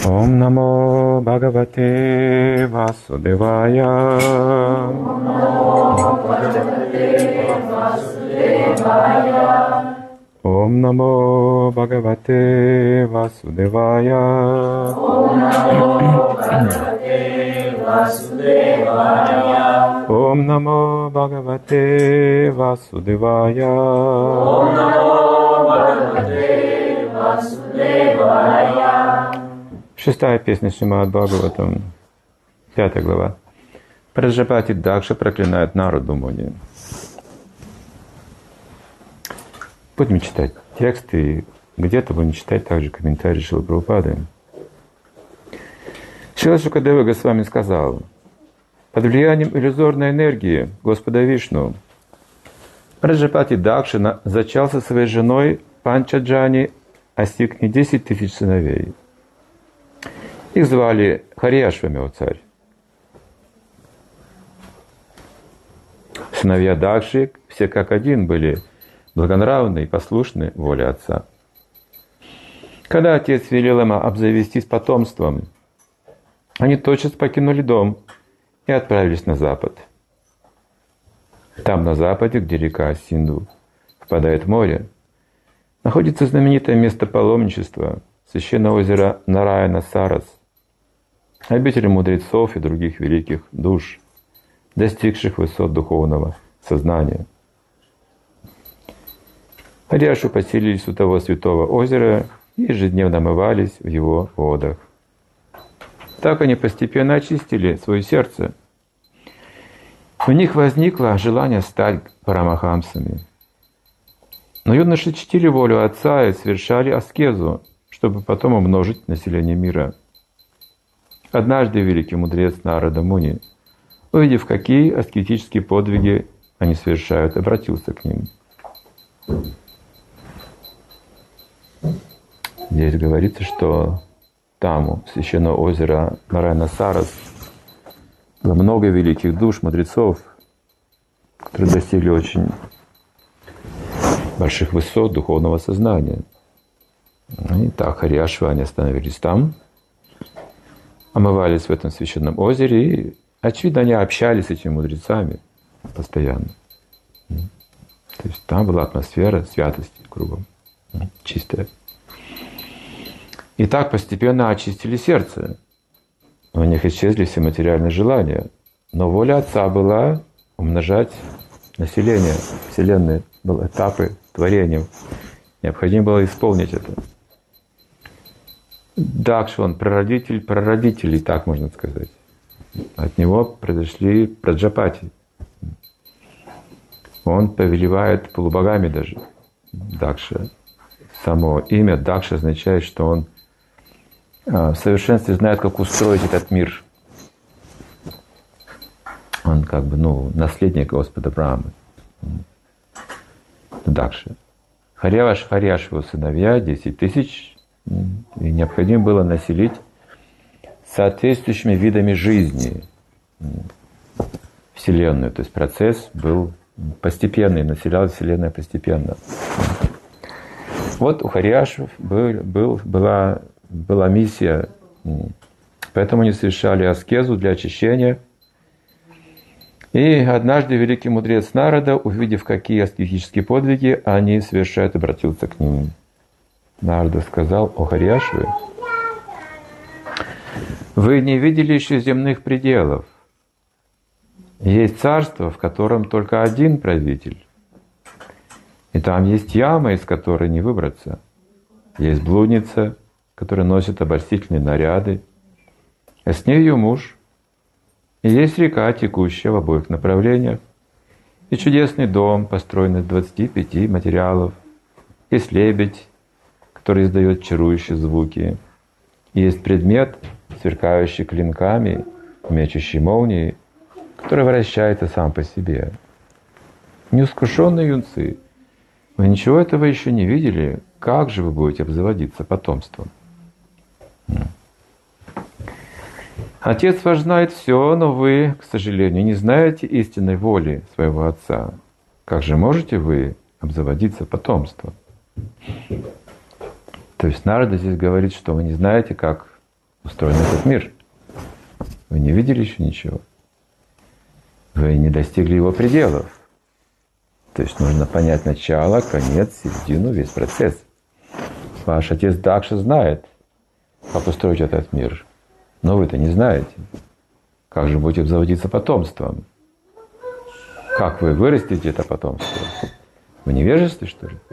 Ом намо Бхагавате Васудевая. Ом намо Бхагавате Васудевая. Ом намо Бхагавате Васудевая. Шестая песня Шримад Бхагаватам, 5 глава. Праджапати Дакша проклинает Нараду Муни. Будем читать текст, и где-то будем читать также комментарии Шрилы Прабхупады. Шрила Шукадева Госвами сказал: под влиянием иллюзорной энергии Господа Вишну Праджапати Дакша зачал со своей женой Панчаджани Асикни 10 000 сыновей. Их звали Харьяшвами, о царь. Сыновья Дакши все как один были благонравны и послушны воле отца. Когда отец велел им обзавестись потомством, они тотчас покинули дом и отправились на запад. Там, на западе, где река Синду впадает в море, находится знаменитое место паломничества, священное озеро Нараяна-Сарас, обитель мудрецов и других великих душ, достигших высот духовного сознания. Харьяши поселились у того святого озера и ежедневно омывались в его водах. Так они постепенно очистили свое сердце. У них возникло желание стать парамахамсами. Но юноши чтили волю отца и совершали аскезу, чтобы потом умножить население мира. Однажды великий мудрец Нарада Муни, увидев, какие аскетические подвиги они совершают, обратился к ним. Здесь говорится, что там, у священного озера Нараяна-Сарас, было много великих душ, мудрецов, которые достигли очень больших высот духовного сознания. И так, Харьяшвы, они остановились там, омывались в этом священном озере, и, очевидно, они общались с этими мудрецами постоянно. То есть там была атмосфера святости кругом, чистая. И так постепенно очистили сердце. У них исчезли все материальные желания. Но воля Отца была умножать население Вселенной, были этапы творения. Необходимо было исполнить это. Дакша, он прародитель прародителей, так можно сказать. От него произошли Праджапати. Он повелевает полубогами даже. Дакша. Само имя Дакша означает, что он в совершенстве знает, как устроить этот мир. Он как бы, наследник Господа Брахмы. Дакша. Харьяши его сыновья, 10 000, и необходимо было населить соответствующими видами жизни Вселенную. То есть процесс был постепенный, населял Вселенную постепенно. Вот у Харьяшев была миссия, поэтому они совершали аскезу для очищения. И однажды великий мудрец Нарада, увидев, какие аскетические подвиги они совершают, обратился к ним. Нарада сказал: о Харьяшвы, вы не видели еще земных пределов. Есть царство, в котором только один правитель. И там есть яма, из которой не выбраться. Есть блудница, которая носит обольстительные наряды, а с ней ее муж. И есть река, текущая в обоих направлениях, и чудесный дом, построенный из 25 материалов. Есть лебедь, который издает чарующие звуки. И есть предмет, сверкающий клинками, мечущий молнии, который вращается сам по себе. Неискушенные юнцы, вы ничего этого еще не видели? Как же вы будете обзаводиться потомством? Отец ваш знает все, но вы, к сожалению, не знаете истинной воли своего отца. Как же можете вы обзаводиться потомством? То есть Нарада здесь говорит, что вы не знаете, как устроен этот мир. Вы не видели еще ничего. Вы не достигли его пределов. То есть нужно понять начало, конец, середину, весь процесс. Ваш отец Дакша знает, как устроить этот мир. Но вы-то не знаете. Как же будете обзаводиться потомством? Как вы вырастите это потомство? Вы невежественны, что ли?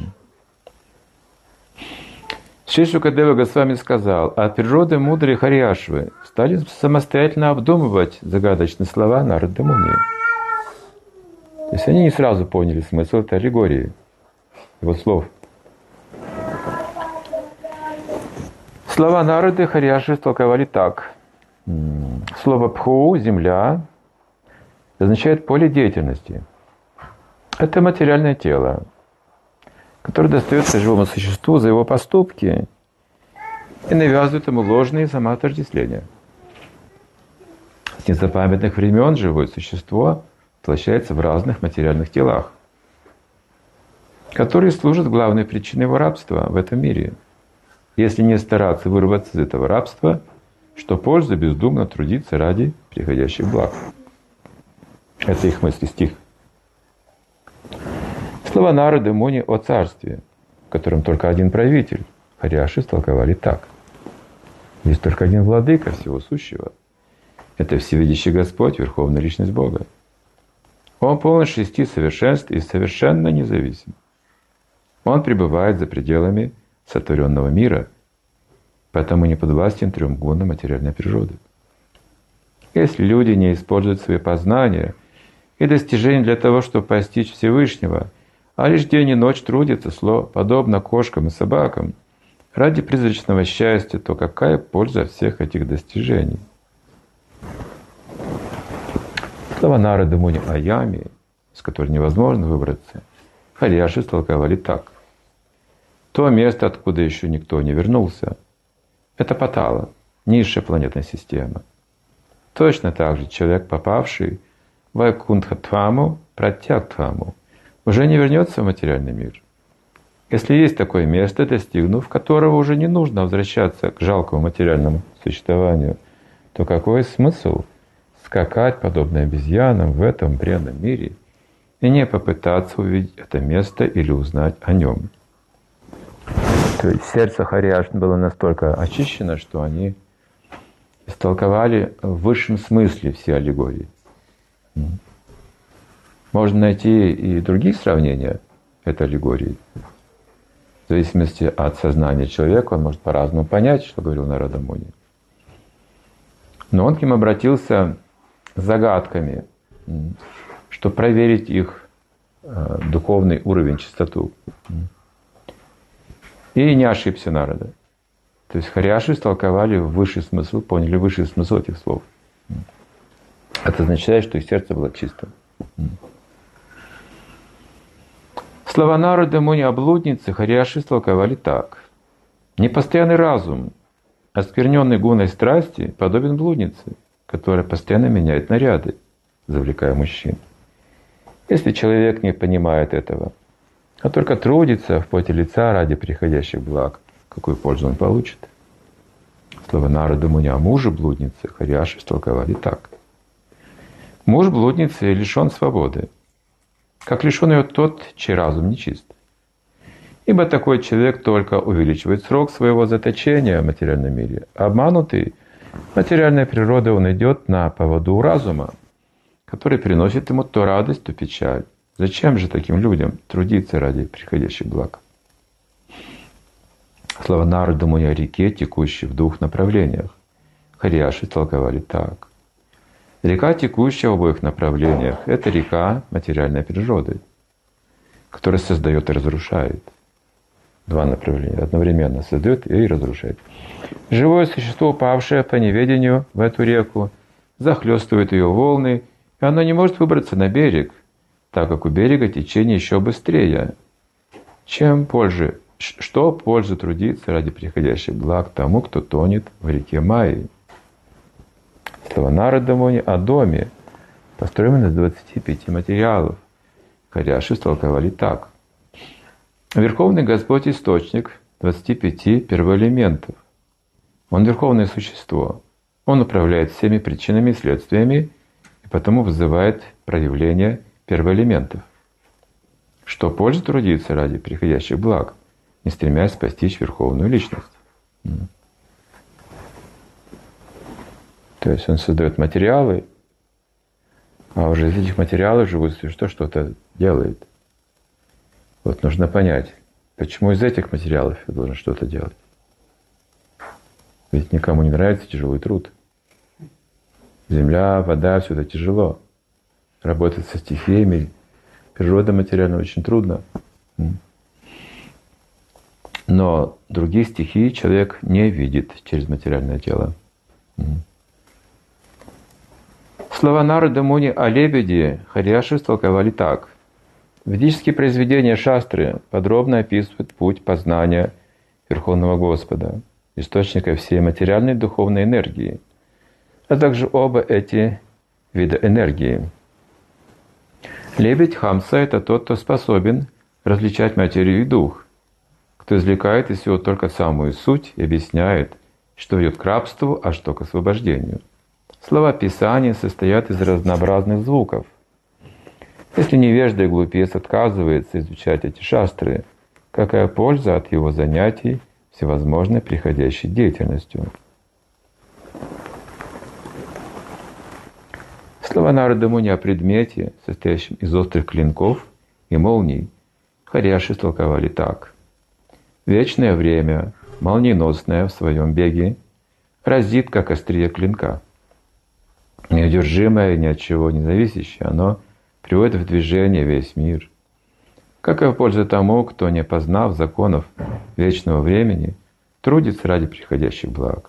Шри Шукадева Госвами сказал: от природы мудрые Харьяшвы стали самостоятельно обдумывать загадочные слова Нарады Муни. То есть они не сразу поняли смысл этой аллегории, его слов. Слова Нарады Харьяшвы толковали так. Слово «пху» — земля — означает поле деятельности. Это материальное тело, которое достается живому существу за его поступки и навязывает ему ложные самоотождествления. С незапамятных времен живое существо воплощается в разных материальных телах, которые служат главной причиной его рабства в этом мире. Если не стараться вырваться из этого рабства, что польза бездумно трудиться ради приходящих благ. Это их мысли, стих. Слова Нарады Муни о царстве, в котором только один правитель, Харьяши толковали так. Есть только один владыка всего сущего. Это всевидящий Господь, Верховная Личность Бога. Он полон 6 совершенств и совершенно независим. Он пребывает за пределами сотворенного мира, поэтому не подвластен 3 гунам материальной природы. Если люди не используют свои познания и достижения для того, чтобы постичь Всевышнего, а лишь день и ночь трудятся, подобно кошкам и собакам, ради призрачного счастья, то какая польза всех этих достижений? Слова Нарады Муни о яме, с которой невозможно выбраться, Харьяши толковали так. То место, откуда еще никто не вернулся, это Патала, низшая планетная система. Точно так же человек, попавший в Вайкунтхатваму, Пратьяктваму, уже не вернется в материальный мир. Если есть такое место, достигнув которого уже не нужно возвращаться к жалкому материальному существованию, то какой смысл скакать, подобно обезьянам, в этом бренном мире и не попытаться увидеть это место или узнать о нем? То есть сердце Харьяшин было настолько очищено, что они истолковали в высшем смысле все аллегории. Можно найти и другие сравнения этой аллегории. В зависимости от сознания человека, он может по-разному понять, что говорил Нарада Муни. Но он к ним обратился с загадками, чтобы проверить их духовный уровень, чистоту. И не ошибся Нарада. То есть Харьяши истолковали высший смысл, поняли высший смысл этих слов. Это означает, что их сердце было чистым. Слова Нарады Муни о блуднице Харьяши истолковали так. Непостоянный разум, оскверненный гуной страсти, подобен блуднице, которая постоянно меняет наряды, завлекая мужчин. Если человек не понимает этого, а только трудится в поте лица ради приходящих благ, какую пользу он получит? Слова Нарады Муни о муже блудницы Харьяши истолковали так. Муж блудницы лишен свободы, как лишен ее тот, чей разум нечист. Ибо такой человек только увеличивает срок своего заточения в материальном мире. Обманутый материальной природой, он идет на поводу разума, который приносит ему то радость, то печаль. Зачем же таким людям трудиться ради приходящих благ? Слова Нарады Муни о реке, текущей в 2 направлениях, Харьяши толковали так. Река, текущая в обоих направлениях, это река материальной природы, которая создает и разрушает. 2 направления одновременно создает и разрушает. Живое существо, упавшее по неведению в эту реку, захлестывает ее волны, и оно не может выбраться на берег, так как у берега течение еще быстрее. Что пользу трудиться ради приходящих благ тому, кто тонет в реке Майи? Слова Нарады Муни о доме, построенном из 25 материалов, Харьяши истолковали так. Верховный Господь — источник 25 первоэлементов. Он верховное существо. Он управляет всеми причинами и следствиями, и потому вызывает проявление первоэлементов. Что польза трудиться ради приходящих благ, не стремясь постичь верховную личность. То есть он создает материалы, а уже из этих материалов живое существо что-то делает. Вот нужно понять, почему из этих материалов я должен что-то делать. Ведь никому не нравится тяжелый труд. Земля, вода, все это тяжело. Работать со стихиями, природа материальная очень трудно. Но других стихий человек не видит через материальное тело. Слова Нарады Муни о лебеде Харьяши истолковали так. Ведические произведения шастры подробно описывают путь познания Верховного Господа, источника всей материальной и духовной энергии, а также оба эти вида энергии. Лебедь Хамса — это тот, кто способен различать материю и дух, кто извлекает из всего только самую суть и объясняет, что ведет к рабству, а что к освобождению. Слова Писания состоят из разнообразных звуков. Если невежда и глупец отказывается изучать эти шастры, какая польза от его занятий всевозможной приходящей деятельностью? Слова Нарады Муни о предмете, состоящем из острых клинков и молний, Харьяши истолковали так. Вечное время, молниеносное в своем беге, разит, как острие клинка. Неудержимое и ни от чего не зависящее, оно приводит в движение весь мир. Какая польза тому, кто, не познав законов вечного времени, трудится ради приходящих благ?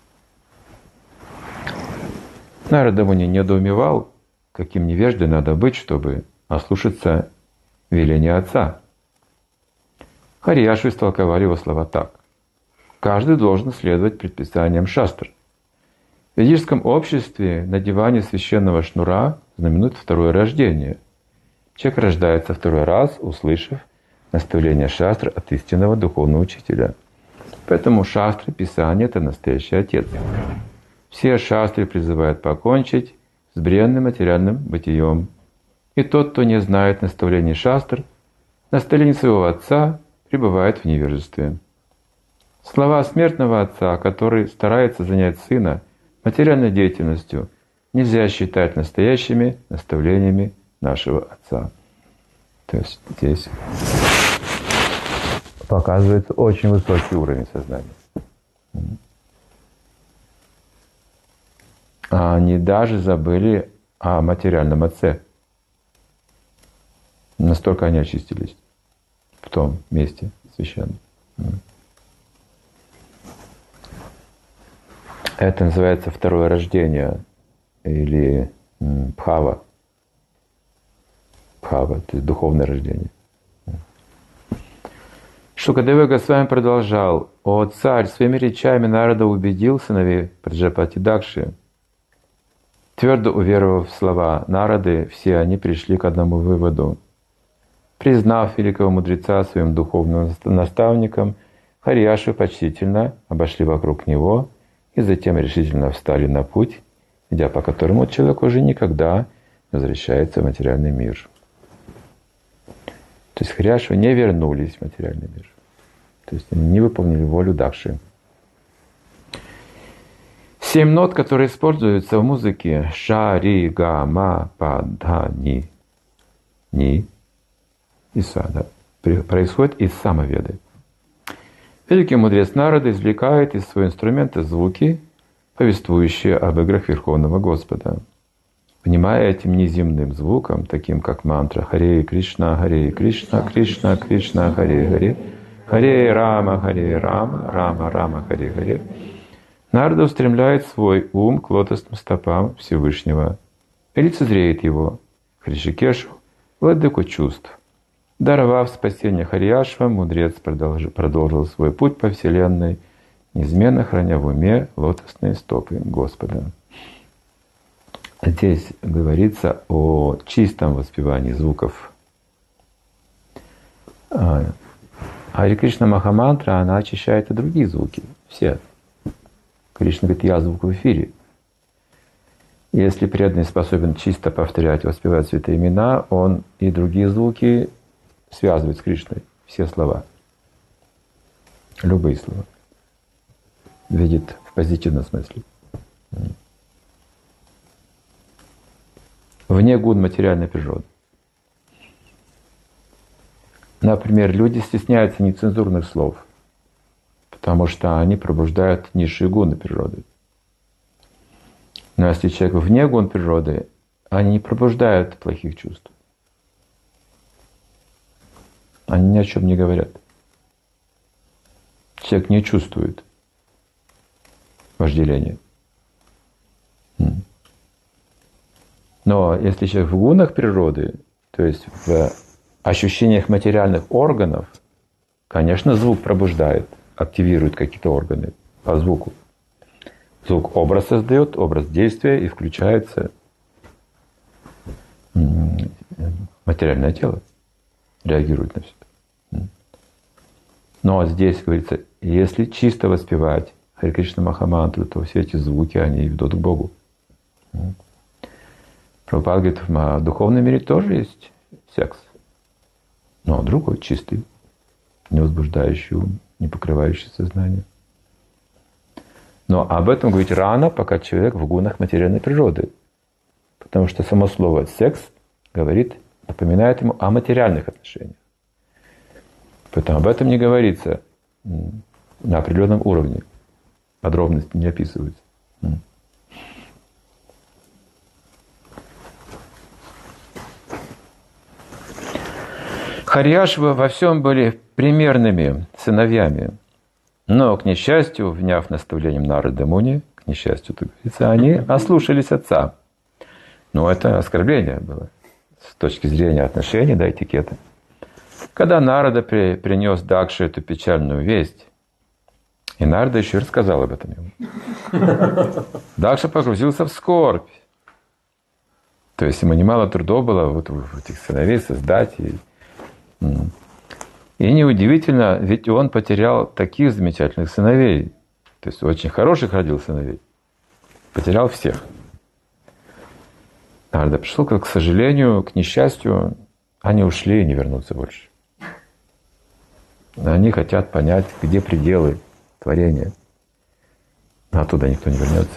Нарада Муни недоумевал, каким невеждой надо быть, чтобы ослушаться веления Отца. Харьяши истолковали его слова так. Каждый должен следовать предписаниям шастр. В ведическом обществе надевание священного шнура знаменует второе рождение. Человек рождается второй раз, услышав наставление шастры от истинного духовного учителя. Поэтому шастры, Писание — это настоящий Отец. Все шастры призывают покончить с бренным материальным бытием. И тот, кто не знает наставлений шастр, наставлений своего Отца, пребывает в невежестве. Слова смертного отца, который старается занять сына материальной деятельностью, нельзя считать настоящими наставлениями нашего Отца. То есть здесь показывается очень высокий уровень сознания. А они даже забыли о материальном отце. Настолько они очистились в том месте священном. Это называется второе рождение или бхава. Бхава, то есть духовное рождение. Шукадева Госвами продолжал. «О царь, своими речами Нарада убедил сыновей Праджапати Дакши». Твердо уверовав в слова Нарады, все они пришли к одному выводу. Признав великого мудреца своим духовным наставником, Харьяши почтительно обошли вокруг него и затем решительно встали на путь, идя по которому человек уже никогда не возвращается в материальный мир. То есть Харьяши не вернулись в материальный мир. То есть они не выполнили волю Дакши. 7 нот, которые используются в музыке: ша, ри, га, ма, па, да, ни и са, да, происходят из самоведы. Великий мудрец Нарада извлекает из своего инструмента звуки, повествующие об играх Верховного Господа. Внимая этим неземным звуком, таким как мантра Харе Кришна, Кришна Кришна, Харе Харе, Харе Рама, Рама Рама, Харе Харе, Нарада устремляет свой ум к лотосным стопам Всевышнего и лицезреет его, Хришикешу, владыку чувств. Даровав спасение Харьяшва, мудрец продолжил свой путь по Вселенной, неизменно храня в уме лотосные стопы Господа. Здесь говорится о чистом воспевании звуков. Харе Кришна Махамантра, она очищает и другие звуки, все. Кришна говорит, я звук в эфире. Если преданный способен чисто повторять, воспевать святые имена, он и другие звуки связывает с Кришной. Все слова. Любые слова. Видит в позитивном смысле. Вне гун материальной природы. Например, люди стесняются нецензурных слов, потому что они пробуждают низшие гуны природы. Но если человек вне гун природы, они не пробуждают плохих чувств. Они ни о чем не говорят. Человек не чувствует вожделения. Но если человек в гунах природы, то есть в ощущениях материальных органов, конечно, звук пробуждает, активирует какие-то органы по звуку. Звук образ создает, образ действия, и включается материальное тело, реагирует на все. Но здесь говорится, если чисто воспевать Харе Кришна Махамантру, то все эти звуки, они ведут к Богу. Прабхупада говорит, в духовном мире тоже есть секс. Но другой, чистый, не возбуждающий ум, не покрывающий сознание. Но об этом говорить рано, пока человек в гунах материальной природы. Потому что само слово «секс» говорит, напоминает ему о материальных отношениях. Поэтому об этом не говорится на определенном уровне. Подробности не описываются. Харьяшвы во всем были примерными сыновьями. Но, к несчастью, вняв наставлением Нарады Муни, к несчастью, так говорится, они ослушались отца. Но это оскорбление было с точки зрения отношений, да, этикета. Когда Нарада принес Дакше эту печальную весть, и Нарада еще рассказал об этом ему. Дакша погрузился в скорбь. То есть ему немало трудов было вот этих сыновей создать. И неудивительно, ведь он потерял таких замечательных сыновей. То есть очень хороших родил сыновей. Потерял всех. Нарада пришел, к сожалению, к несчастью, они ушли и не вернутся больше. Они хотят понять, где пределы творения. А оттуда никто не вернется.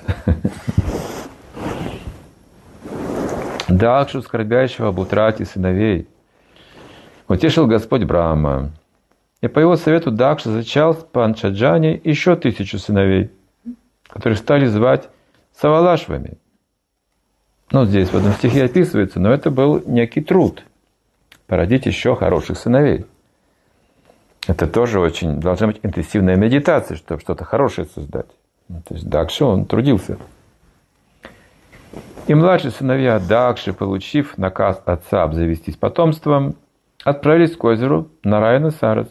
Дакшу, скорбящего об утрате сыновей, утешил Господь Брахма. И по его совету Дакша зачал в Панчаджане еще 1000 сыновей, которых стали звать Савалашвами. Ну, здесь в одном стихе описывается, но это был некий труд. Породить еще хороших сыновей. Это тоже очень должна быть интенсивная медитация, чтобы что-то хорошее создать. То есть Дакша, он трудился. И младшие сыновья Дакши, получив наказ отца обзавестись потомством, отправились к озеру Нараяна Сарас.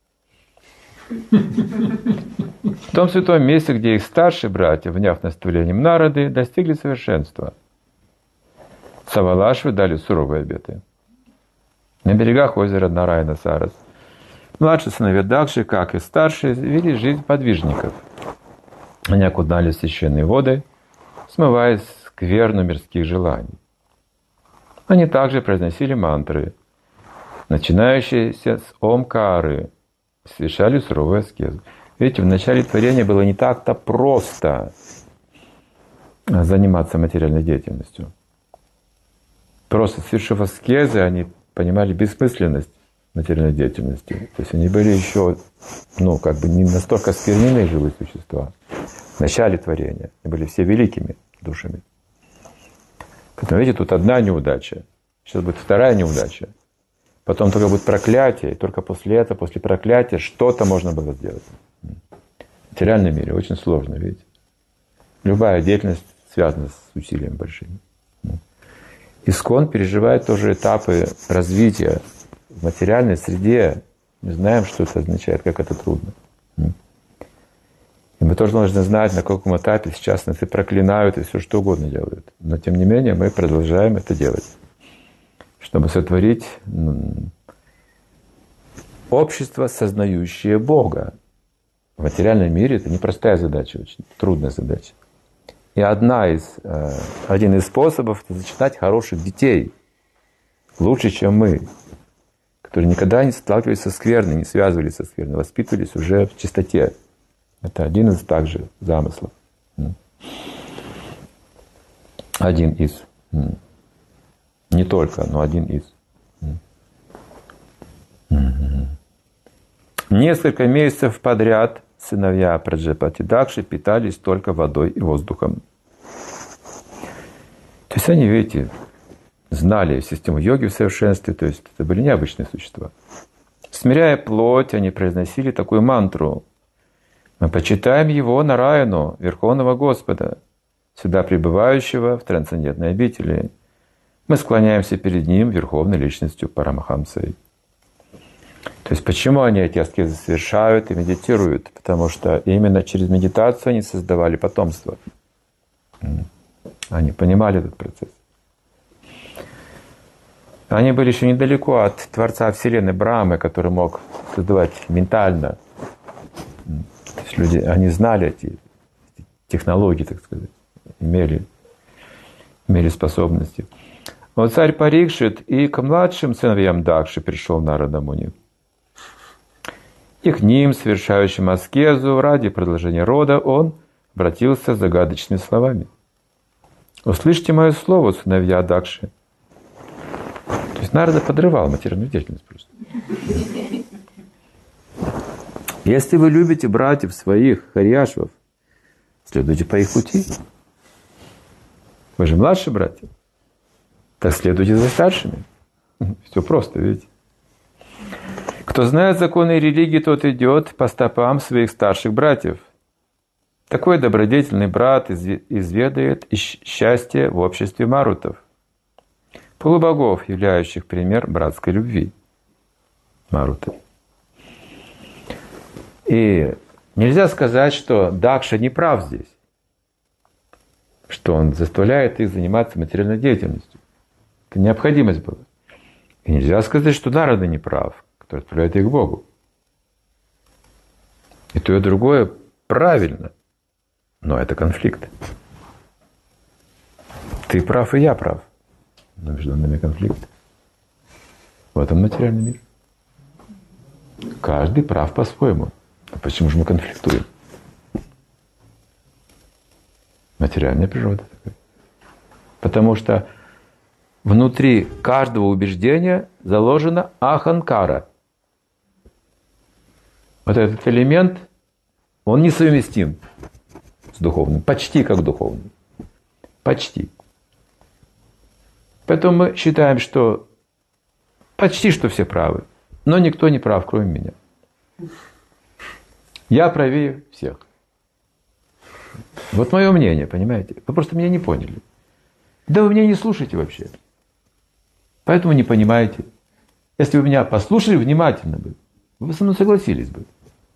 В том святом месте, где их старшие братья, вняв наставлением Нарады, достигли совершенства. Савалашвы дали суровые обеты. На берегах озера Нараяна Сарас младшие сыновья Дакши, как и старшие, вели жизнь подвижников. Они окунали в священные воды, смывая скверну мирских желаний. Они также произносили мантры, начинающиеся с Омкары, совершали суровую аскезу. Видите, в начале творения было не так-то просто заниматься материальной деятельностью. Просто совершив аскезы, они понимали бессмысленность материальной деятельности. То есть они были еще, как бы не настолько оскверненные живые существа. В начале творения они были все великими душами. Поэтому, видите, тут одна неудача. Сейчас будет вторая неудача. Потом только будет проклятие, и только после этого, после проклятия, что-то можно было сделать. В материальном мире очень сложно, видите. Любая деятельность связана с усилиями большими. Искон переживает тоже этапы развития в материальной среде. Мы знаем, что это означает, как это трудно. И мы тоже должны знать, на каком этапе сейчас нас и проклинают, и все что угодно делают. Но тем не менее мы продолжаем это делать, чтобы сотворить общество, сознающее Бога. В материальном мире это непростая задача, очень трудная задача. И один из способов — это зачитать хороших детей, лучше, чем мы, которые никогда не сталкивались со скверной, не связывались со скверной, воспитывались уже в чистоте. Это один из также замыслов. Один из. Не только, но один из. Несколько месяцев подряд сыновья Праджапати Дакши питались только водой и воздухом. То есть они, видите, знали систему йоги в совершенстве, то есть это были необычные существа. Смиряя плоть, они произносили такую мантру: «Мы почитаем его Нараяну, Верховного Господа, сюда пребывающего в трансцендентной обители. Мы склоняемся перед Ним, Верховной Личностью Парамахамсой». То есть почему они эти аскезы совершают и медитируют? Потому что именно через медитацию они создавали потомство. Они понимали этот процесс. Они были еще недалеко от Творца Вселенной Брахмы, который мог создавать ментально. То есть люди, они знали эти технологии, так сказать, имели способности. Вот царь Парикшит и к младшим сыновьям Дакши пришел Нарада Муни. И к ним, совершающим аскезу ради продолжения рода, он обратился с загадочными словами: «Услышьте мое слово, сыновья Дакши». То есть Нарада подрывал материальную деятельность просто. Если вы любите братьев своих, харьяшвов, следуйте по их пути. Вы же младшие братья, так следуйте за старшими. Все просто, видите. Кто знает законы религии, тот идет по стопам своих старших братьев. Такой добродетельный брат изведает счастье в обществе марутов, полубогов, являющих пример братской любви. Маруты. И нельзя сказать, что Дакша не прав здесь, что он заставляет их заниматься материальной деятельностью. Это необходимость была. И нельзя сказать, что Нарада не прав, который отправляет их к Богу. И то, и другое правильно. Но это конфликт. Ты прав, и я прав. Но между нами конфликт. В этом материальный мир. Каждый прав по-своему. А почему же мы конфликтуем? Материальная природа такая. Потому что внутри каждого убеждения заложена аханкара. Вот этот элемент, он несовместим с духовным. Почти как духовный. Почти. Поэтому мы считаем, что почти что все правы. Но никто не прав, кроме меня. Я правее всех. Вот мое мнение, понимаете? Вы просто меня не поняли. Да вы меня не слушаете вообще. Поэтому не понимаете. Если вы меня послушали внимательно бы, вы со мной согласились бы.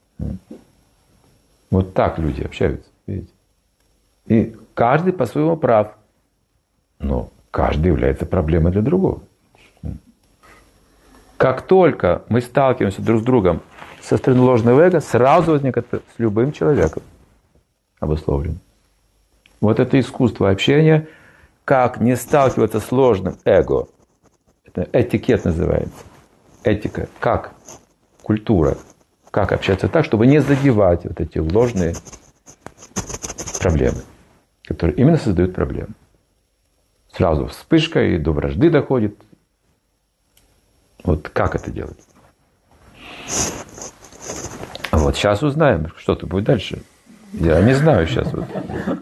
Вот так люди общаются, видите? И каждый по-своему прав. Но каждый является проблемой для другого. Как только мы сталкиваемся друг с другом со стороны ложного эго, сразу возникает с любым человеком обусловлен. Вот это искусство общения, как не сталкиваться с ложным эго. Это этикет называется. Этика. Как культура. Как общаться так, чтобы не задевать вот эти ложные проблемы, которые именно создают проблемы. Сразу вспышка и до вражды доходит. Вот как это делать? Вот сейчас узнаем, что-то будет дальше. Я не знаю сейчас. Вот.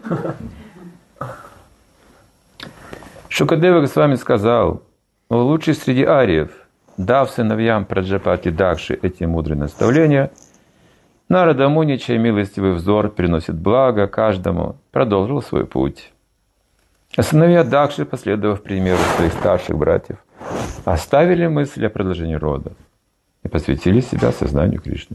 Шукадева Госвами сказал: лучший среди ариев, дав сыновьям Праджапати Дакши эти мудрые наставления, Нарада Муни, чей милостивый взор приносит благо каждому, продолжил свой путь. А сыновья Дакши, последовав примеру своих старших братьев, оставили мысль о продолжении рода и посвятили себя сознанию Кришны.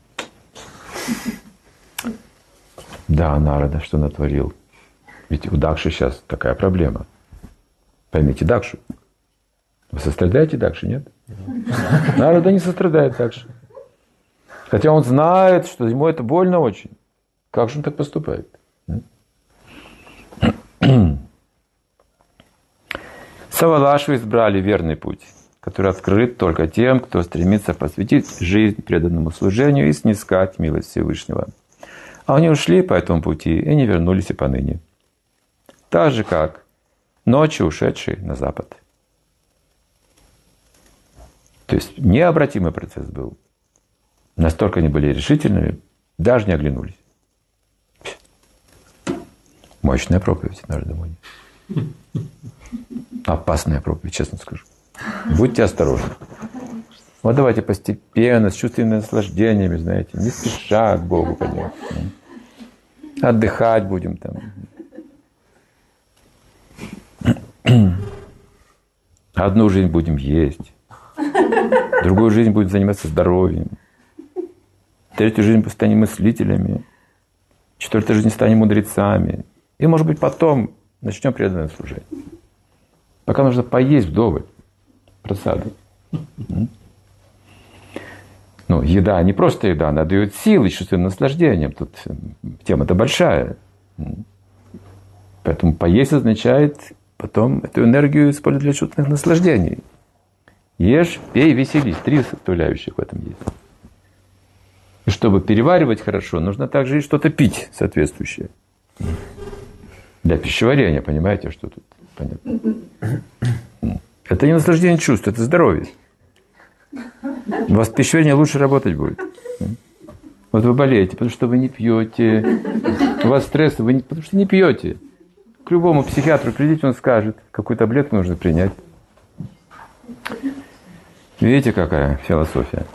Да, Нарада, что натворил? Ведь у Дакши сейчас такая проблема. Поймите Дакшу. Вы сострадаете Дакши, нет? Нарада не сострадает Дакши. Хотя он знает, что ему это больно очень. Как же он так поступает? Савалашвы избрали верный путь, который открыт только тем, кто стремится посвятить жизнь преданному служению и снискать милость Всевышнего. А они ушли по этому пути и не вернулись и поныне. Так же, как ночью ушедшие на запад. То есть необратимый процесс был. Настолько они были решительными, даже не оглянулись. Мощная проповедь, Нарада Муни. Опасная проповедь, честно скажу. Будьте осторожны. Вот давайте постепенно, с чувственными наслаждениями, знаете, не спеша к Богу пойдем. Отдыхать будем там. Одну жизнь будем есть. Другую жизнь будем заниматься здоровьем. Третью жизнь станем мыслителями. Четвертую жизнь станем мудрецами. И, может быть, потом начнем преданное служение. Пока нужно поесть вдоволь. Просаду. Ну, еда не просто еда, она дает силы, чувственным наслаждением. Тут тема-то большая. Поэтому поесть означает потом эту энергию использовать для чувственных наслаждений. Ешь, пей, веселись. 3 составляющих в этом есть. И чтобы переваривать хорошо, нужно также и что-то пить соответствующее. Для пищеварения, понимаете, что тут понятно? Это не наслаждение чувств, это здоровье. У вас пищеварение лучше работать будет. Вот вы болеете, потому что вы не пьете. У вас стресс, потому что не пьете. К любому психиатру придите, он скажет, какую таблетку нужно принять. Видите, какая философия?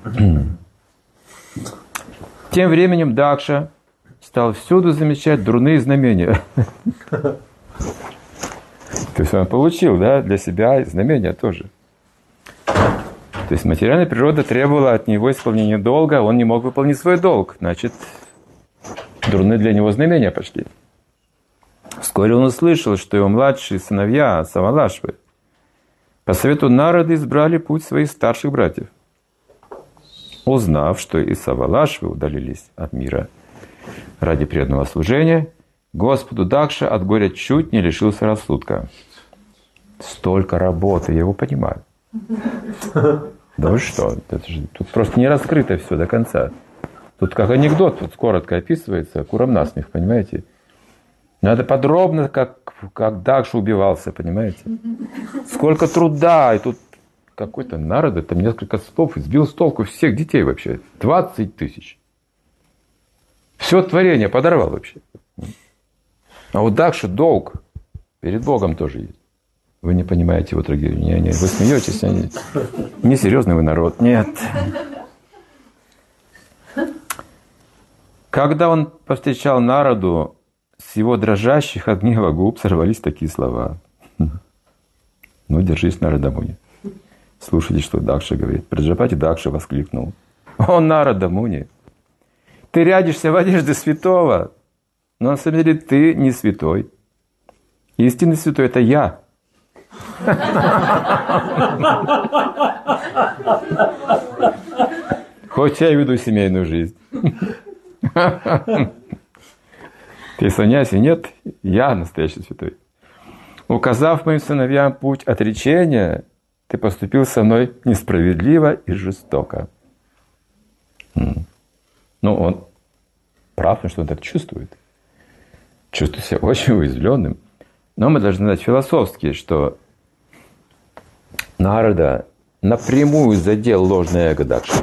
Тем временем Дакша стал всюду замечать дурные знамения. То есть он получил, да, для себя знамения тоже. То есть материальная природа требовала от него исполнения долга, он не мог выполнить свой долг. Значит, дурные для него знамения пошли. Вскоре он услышал, что его младшие сыновья Савалашвы по совету Нарады избрали путь своих старших братьев. Узнав, что и Савалашвы удалились от мира ради преданного служения, Господу Дакша от горя чуть не лишился рассудка. Столько работы, я его понимаю. Да вы что? Тут просто не раскрыто все до конца. Тут как анекдот, тут коротко описывается, курам насмех, понимаете? Надо подробно, как Дакша убивался, понимаете? Сколько труда, и тут какой-то Нарада, там несколько слов, сбил с толку всех детей вообще. 20 тысяч. Все творение подорвал вообще. А у Дакши долг перед Богом тоже есть. Вы не понимаете его трагедию. Не, вы смеетесь, несерьезный вы народ. Нет. Когда он повстречал Нараду, с его дрожащих от гнева губ сорвались такие слова. Ну, держись, Нарада Муни. Слушайте, что Дакша говорит. Праджапати Дакша воскликнул. О, Нарада Муни, ты рядишься в одежде святого, но на самом деле ты не святой. Истинный святой – это я. Хоть я веду семейную жизнь. Ты саньяси? Нет, я настоящий святой. Указав моим сыновьям путь отречения, ты поступил со мной несправедливо и жестоко. Ну, он прав, что он так чувствует. Чувствует себя очень уязвленным. Но мы должны знать философски, что Нарада напрямую задел ложное эго Дакши.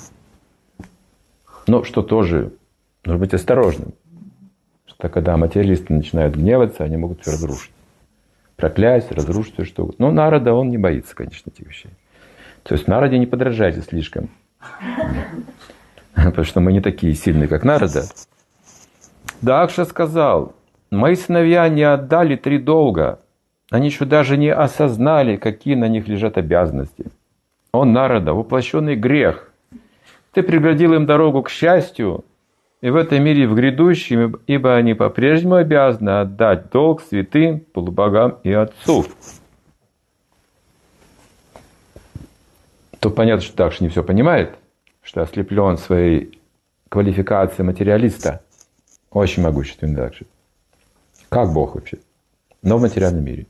Но что тоже нужно быть осторожным. Что когда материалисты начинают гневаться, они могут все разрушить. Проклясть, разрушить все что угодно. Но Нарада, он не боится, конечно, этих вещей. То есть Нараде не подражайте слишком. Потому что мы не такие сильные, как Нарада. Дакша сказал: мои сыновья не отдали 3 долга. Они еще даже не осознали, какие на них лежат обязанности. Он, Нарада, воплощенный грех. Ты преградил им дорогу к счастью, и в этом мире в грядущем, ибо они по-прежнему обязаны отдать долг святым, полубогам и Отцу. То понятно, что Дакша не все понимает. что ослеплен своей квалификацией материалиста, очень могущественный Дакша. Как Бог вообще, но в материальном мире.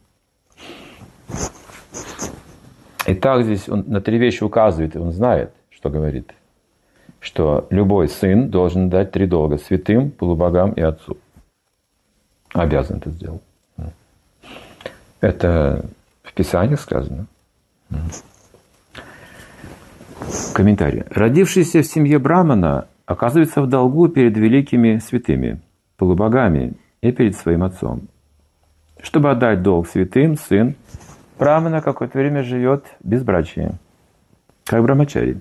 И так здесь он на 3 вещи указывает, и он знает, что говорит. Что любой сын должен дать 3 долга святым, полубогам и отцу. Обязан это сделать. Это в Писании сказано. Комментарий. Родившийся в семье Брамана оказывается в долгу перед великими святыми, полубогами и перед своим отцом. Чтобы отдать долг святым, сын Брамана какое-то время живет в безбрачии, как брамачари.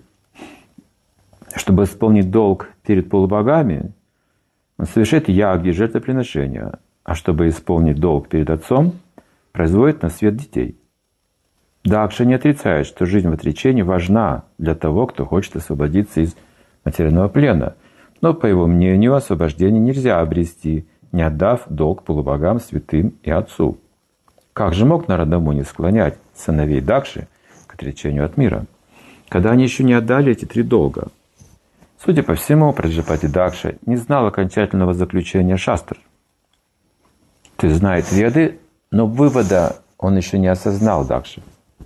Чтобы исполнить долг перед полубогами, он совершает ягги, жертвоприношения, а чтобы исполнить долг перед отцом, производит на свет детей. Дакша не отрицает, что жизнь в отречении важна для того, кто хочет освободиться из материального плена. Но, по его мнению, освобождение нельзя обрести, не отдав долг полубогам, святым и отцу. Как же мог Нарада Муни склонять сыновей Дакши к отречению от мира, когда они еще не отдали эти 3 долга? Судя по всему, Праджапати Дакша не знал окончательного заключения шастр. То есть знает Веды, но вывода он еще не осознал Дакши.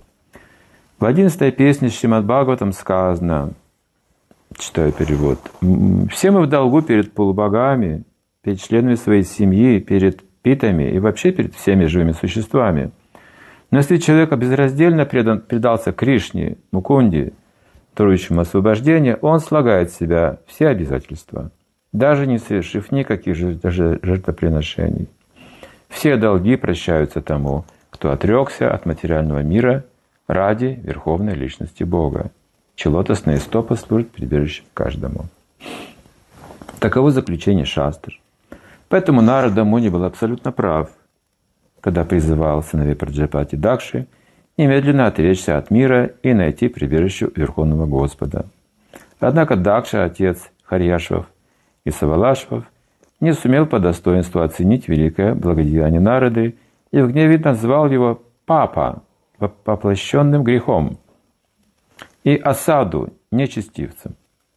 В 11-й песне Шримад Бхагаватам сказано, читаю перевод, «Все мы в долгу перед полубогами, перед членами своей семьи, перед питами и вообще перед всеми живыми существами. Но если человек безраздельно предался Кришне, Мукунде, дарующему освобождение, он слагает в себя все обязательства, даже не совершив никаких жертвоприношений. Все долги прощаются тому, кто отрекся от материального мира ради Верховной Личности Бога, чьи лотосные стопы служат прибежищем каждому». Таково заключение шастр. Поэтому Нарада Муни был абсолютно прав, когда призывал сыновей Праджапати Дакши немедленно отречься от мира и найти прибежище Верховного Господа. Однако Дакша, отец Харьяшвав и Савалашвав, не сумел по достоинству оценить великое благодеяние Нарады и в гневе назвал его папа, воплощенным грехом, и осаду, нечестивцем.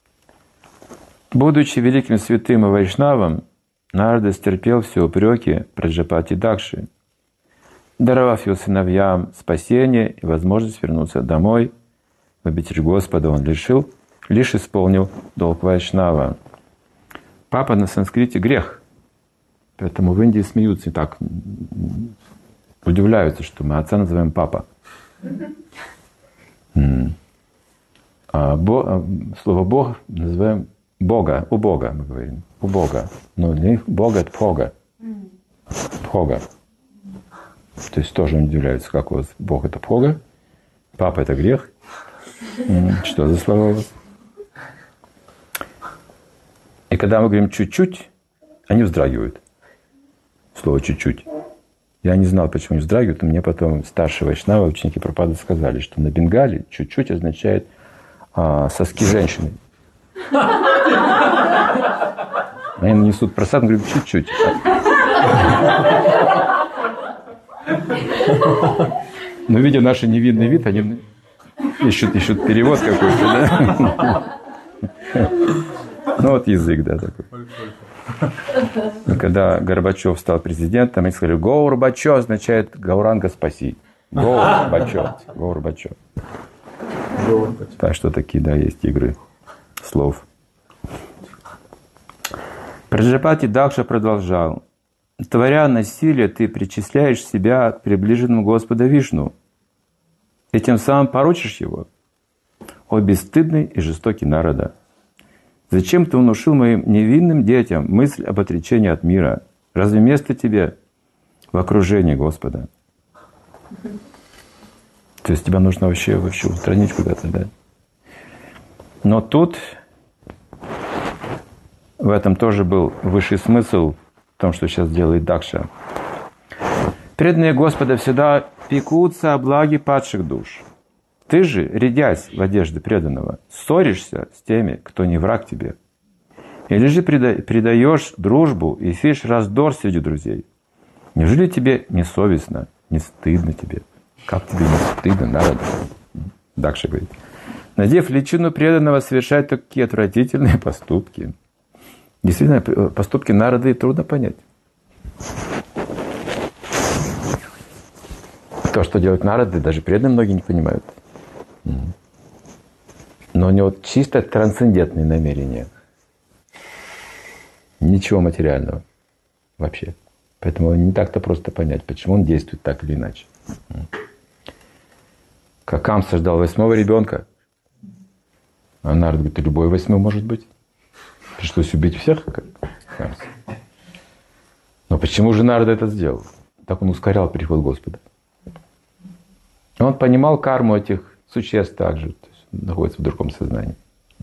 Будучи великим святым и вайшнавом, Нарада стерпел все упреки Праджапати Дакши, даровав его сыновьям спасение и возможность вернуться домой. В обитель Господа он лишь исполнил долг вайшнава. Папа на санскрите грех, поэтому в Индии смеются и так удивляются, что мы отца называем папа. А слово Бог называем Бога, у Бога мы говорим, у Бога. Но для них Бог — это Бога. Бога. То есть тоже удивляются, как у вас Бог — это Бога, папа — это грех. Что за слова у вас? И когда мы говорим «чуть-чуть», они вздрагивают. Слово «чуть-чуть». Я не знал, почему они вздрагивают, но мне потом старшие вайшнавы, ученики Прабхупады сказали, что на бенгале «чуть-чуть» означает соски женщины. Они несут просад, говорят, чуть-чуть. Но видя наш невинный вид, они ищут перевод какой-то, да? Ну вот язык, да, такой. Когда Горбачев стал президентом, они сказали, Гоурбачев означает Гауранга спаси. Гоурбачев. Так что такие, да, есть игры слов. Праджапати Дакша продолжал. Творя насилие, ты причисляешь себя к приближенному Господа Вишну, и тем самым порочишь его. О бесстыдный и жестокий Нарада! Зачем ты внушил моим невинным детям мысль об отречении от мира? Разве место тебе в окружении Господа? То есть тебя нужно вообще устранить куда-то, да? Но тут в этом тоже был высший смысл в том, что сейчас делает Дакша. Преданные Господа всегда пекутся о благе падших душ. Ты же, рядясь в одежде преданного, ссоришься с теми, кто не враг тебе. Или же предаешь дружбу и сеешь раздор среди друзей. Неужели тебе не совестно, не стыдно тебе? Как тебе не стыдно, Нарада? Дакша говорит. надев личину преданного, совершать такие отвратительные поступки. Действительно, поступки Нарады трудно понять. То, что делают Нарады, даже преданные многие не понимают. Но у него чисто трансцендентные намерения. Ничего материального вообще. Поэтому не так-то просто понять, почему он действует так или иначе. Как Камса ждал 8-го ребенка, а Нарад говорит, и любой 8-й может быть. Пришлось убить всех, как Камса. Но почему же Нарад это сделал? Так он ускорял приход Господа. Он понимал карму этих существ также, то есть находится в другом сознании.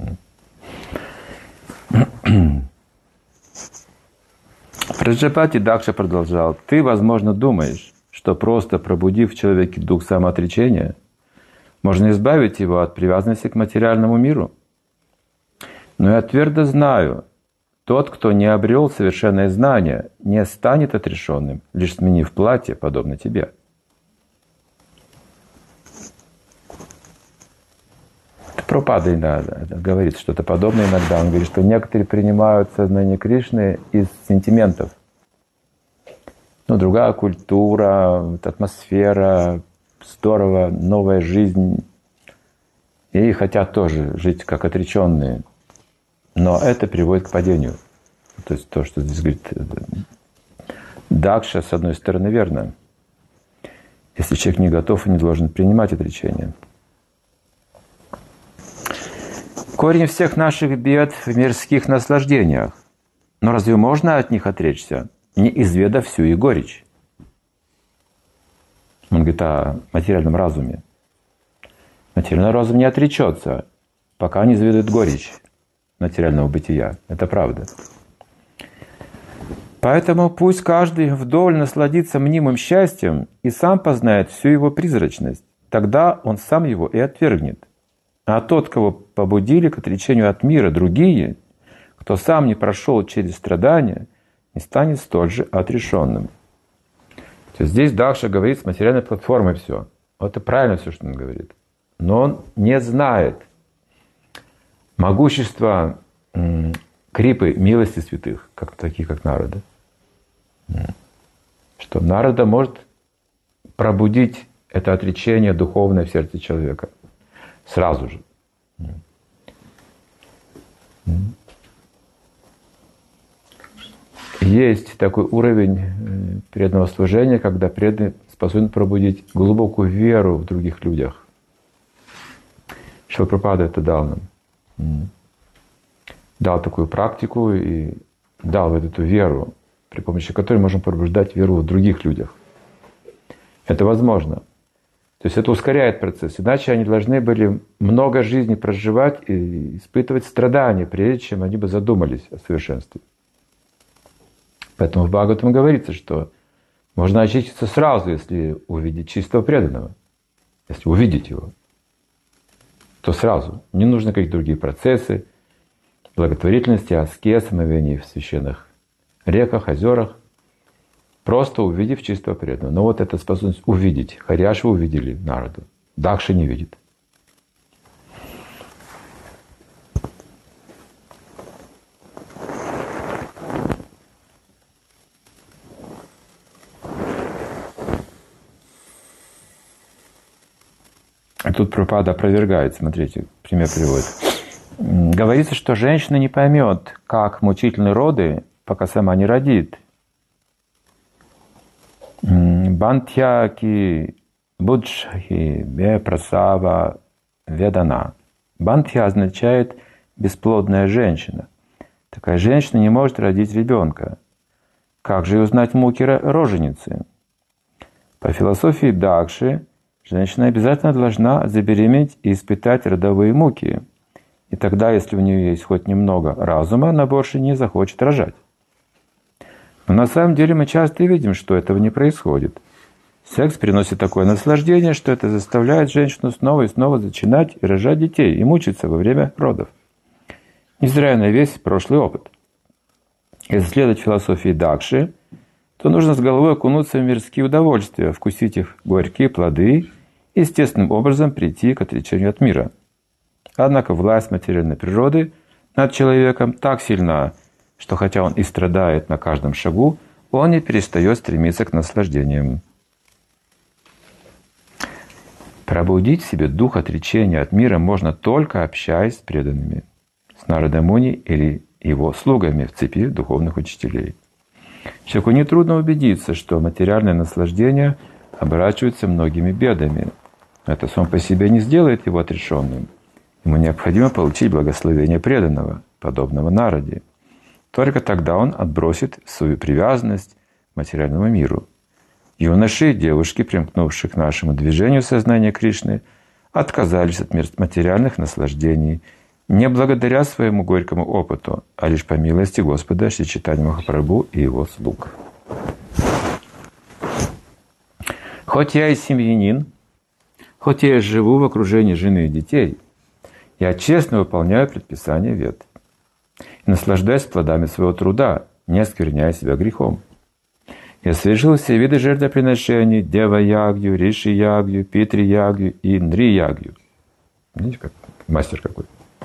Праджапати Дакша продолжал. Ты, возможно, думаешь, что просто пробудив в человеке дух самоотречения, можно избавить его от привязанности к материальному миру. Но я твердо знаю, тот, кто не обрел совершенное знание, не станет отрешенным, лишь сменив платье, подобно тебе. Прабхупада говорит что-то подобное иногда. Он говорит, что некоторые принимают сознание Кришны из сентиментов. Другая культура, атмосфера, здорово, новая жизнь. И хотят тоже жить как отреченные. Но это приводит к падению. То есть то, что здесь говорит Дакша, с одной стороны, верно. Если человек не готов и не должен принимать отречение. Корень всех наших бед в мирских наслаждениях. Но разве можно от них отречься, не изведав всю их горечь? Он говорит о материальном разуме. Материальный разум не отречется, пока не изведает горечь материального бытия. Это правда. Поэтому пусть каждый вдоволь насладится мнимым счастьем и сам познает всю его призрачность. Тогда он сам его и отвергнет. А тот, кого побудили к отречению от мира другие, кто сам не прошел через страдания, не станет столь же отрешенным. То есть здесь Дакша говорит с материальной платформой все. Это правильно все, что он говорит. Но он не знает могущества крипы милости святых, таких как Нарада. Что Нарада может пробудить это отречение духовное в сердце человека. Сразу же. Есть такой уровень преданного служения, когда преданный способен пробудить глубокую веру в других людях. Шрила Прабхупада это дал нам. Дал такую практику и дал вот эту веру, при помощи которой можем пробуждать веру в других людях. Это возможно. То есть это ускоряет процесс. Иначе они должны были много жизней проживать и испытывать страдания, прежде чем они бы задумались о совершенстве. Поэтому в Бхагаватам говорится, что можно очиститься сразу, если увидеть чистого преданного. Если увидеть его, то сразу. Не нужно какие-то другие процессы, благотворительности, аскез, омовений в священных реках, озерах. Просто увидев чистого преданного. Но вот эта способность увидеть. Харьяшву увидели Нараду. Дакша не видит. А тут Прабхупада опровергает. Смотрите, пример приводит. Говорится, что женщина не поймет, как мучительны роды, пока сама не родит. Бантьяки буджхи ве прасава ведана. Бантья означает бесплодная женщина. Такая женщина не может родить ребенка. Как же узнать муки роженицы? По философии Дакши, женщина обязательно должна забеременеть и испытать родовые муки. И тогда, если у нее есть хоть немного разума, она больше не захочет рожать. Но на самом деле мы часто видим, что этого не происходит. Секс приносит такое наслаждение, что это заставляет женщину снова и снова зачинать и рожать детей, и мучиться во время родов. Невзирая на весь прошлый опыт. Если следовать философии Дакши, то нужно с головой окунуться в мирские удовольствия, вкусить их горькие плоды и естественным образом прийти к отречению от мира. Однако власть материальной природы над человеком так сильна, что хотя он и страдает на каждом шагу, он не перестает стремиться к наслаждениям. Пробудить в себе дух отречения от мира можно только общаясь с преданными, с Нарада Муни или его слугами в цепи духовных учителей. Человеку нетрудно убедиться, что материальные наслаждения оборачиваются многими бедами. Это сам по себе не сделает его отрешенным. Ему необходимо получить благословение преданного, подобного Нараде. Только тогда он отбросит свою привязанность к материальному миру. Юноши и девушки, примкнувшие к нашему движению сознания Кришны, отказались от материальных наслаждений не благодаря своему горькому опыту, а лишь по милости Господа Шри Чайтаньи Махапрабху и его слуг. Хоть я и семьянин, хоть я и живу в окружении жены и детей, я честно выполняю предписания Вед и наслаждаюсь плодами своего труда, не оскверняя себя грехом. Я совершил все виды жертвоприношений: Дева-ягью, Риши-ягью, Питри-ягью и Нри-ягью. Видите, как мастер какой.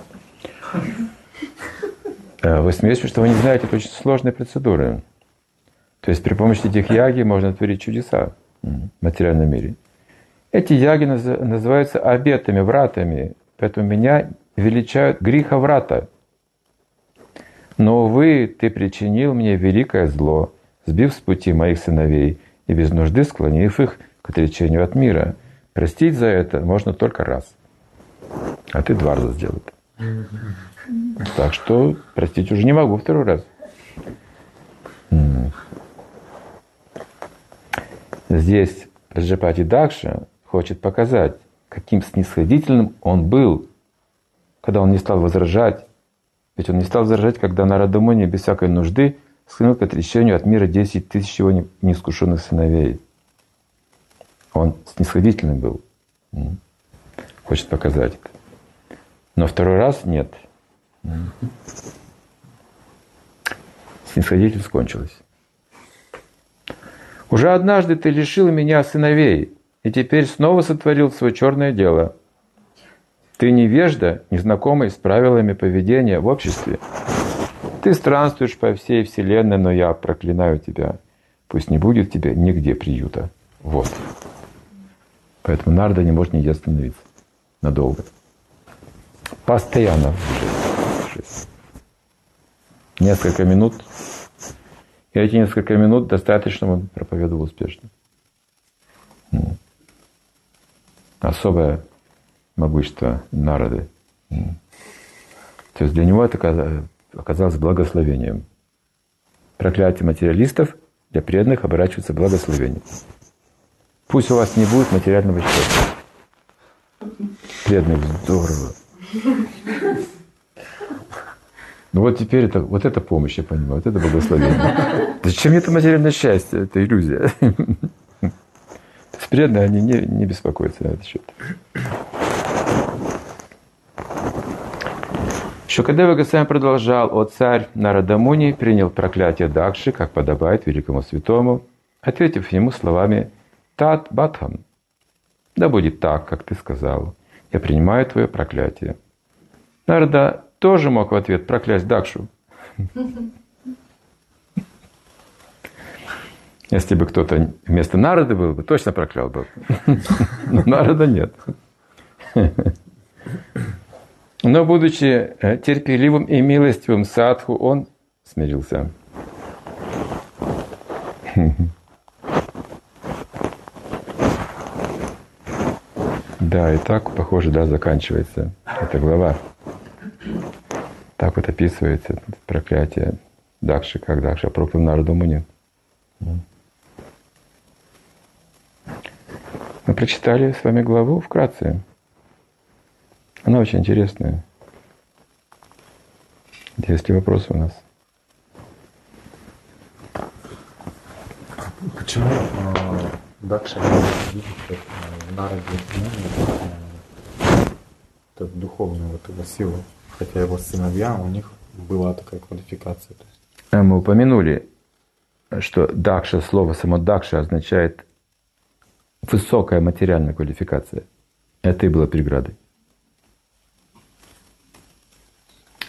Вы смеетесь, что вы не знаете, это очень сложные процедуры. То есть при помощи этих яги можно творить чудеса в материальном мире. Эти яги называются обетами, вратами, поэтому меня величают гриха-врата. Но, увы, ты причинил мне великое зло, сбив с пути моих сыновей и без нужды склонив их к отречению от мира. Простить за это можно только раз. А ты 2 раза сделал это. Так что простить уже не могу 2-й раз. Здесь Праджапати Дакша хочет показать, каким снисходительным он был, когда он не стал возражать. Ведь он не стал возражать, когда Нарада Муни без всякой нужды склонил к отречению от мира 10 тысяч его неискушенных сыновей. Он снисходительным был. Хочет показать это. Но 2-й раз нет. Снисходительность кончилась. Уже однажды ты лишил меня сыновей, и теперь снова сотворил свое черное дело. Ты невежда, незнакомый с правилами поведения в обществе. Ты странствуешь по всей вселенной, но я проклинаю тебя. Пусть не будет тебе нигде приюта. Вот. Поэтому Нарада не может нигде остановиться надолго. Постоянно. Несколько минут. И эти несколько минут достаточно он проповедовал успешно. Особое могущество Нарады. То есть для него это оказалось благословением. Проклятие материалистов для преданных оборачивается благословением. Пусть у вас не будет материального счастья. Преданных здорово. Ну вот теперь вот это помощь, я понимаю, вот это благословение. Зачем мне это материальное счастье? Это иллюзия. Преданные, они не беспокоятся на этот счет. Шукадева Госвами продолжал: «О царь Нарада Муни принял проклятие Дакши, как подобает великому святому, ответив ему словами: Тат Батхам, да будет так, как ты сказал, я принимаю твое проклятие». Нарада тоже мог в ответ проклясть Дакшу. Если бы кто-то вместо Нарады был бы, точно проклял бы. Но Нарада нет. Но, будучи терпеливым и милостивым садху, он смирился. Да, и так, похоже, да, заканчивается эта глава. Так вот описывается проклятие Дакши, как Дакша проклял Нараду Муни. Мы прочитали с вами главу вкратце. Она очень интересная. Есть ли вопросы у нас? Почему Дакша видит в Нараде духовную вот эту силу, хотя его сыновья, у них была такая квалификация? Мы упомянули, что Дакша, слово само Дакша означает высокая материальная квалификация. Это и было преградой.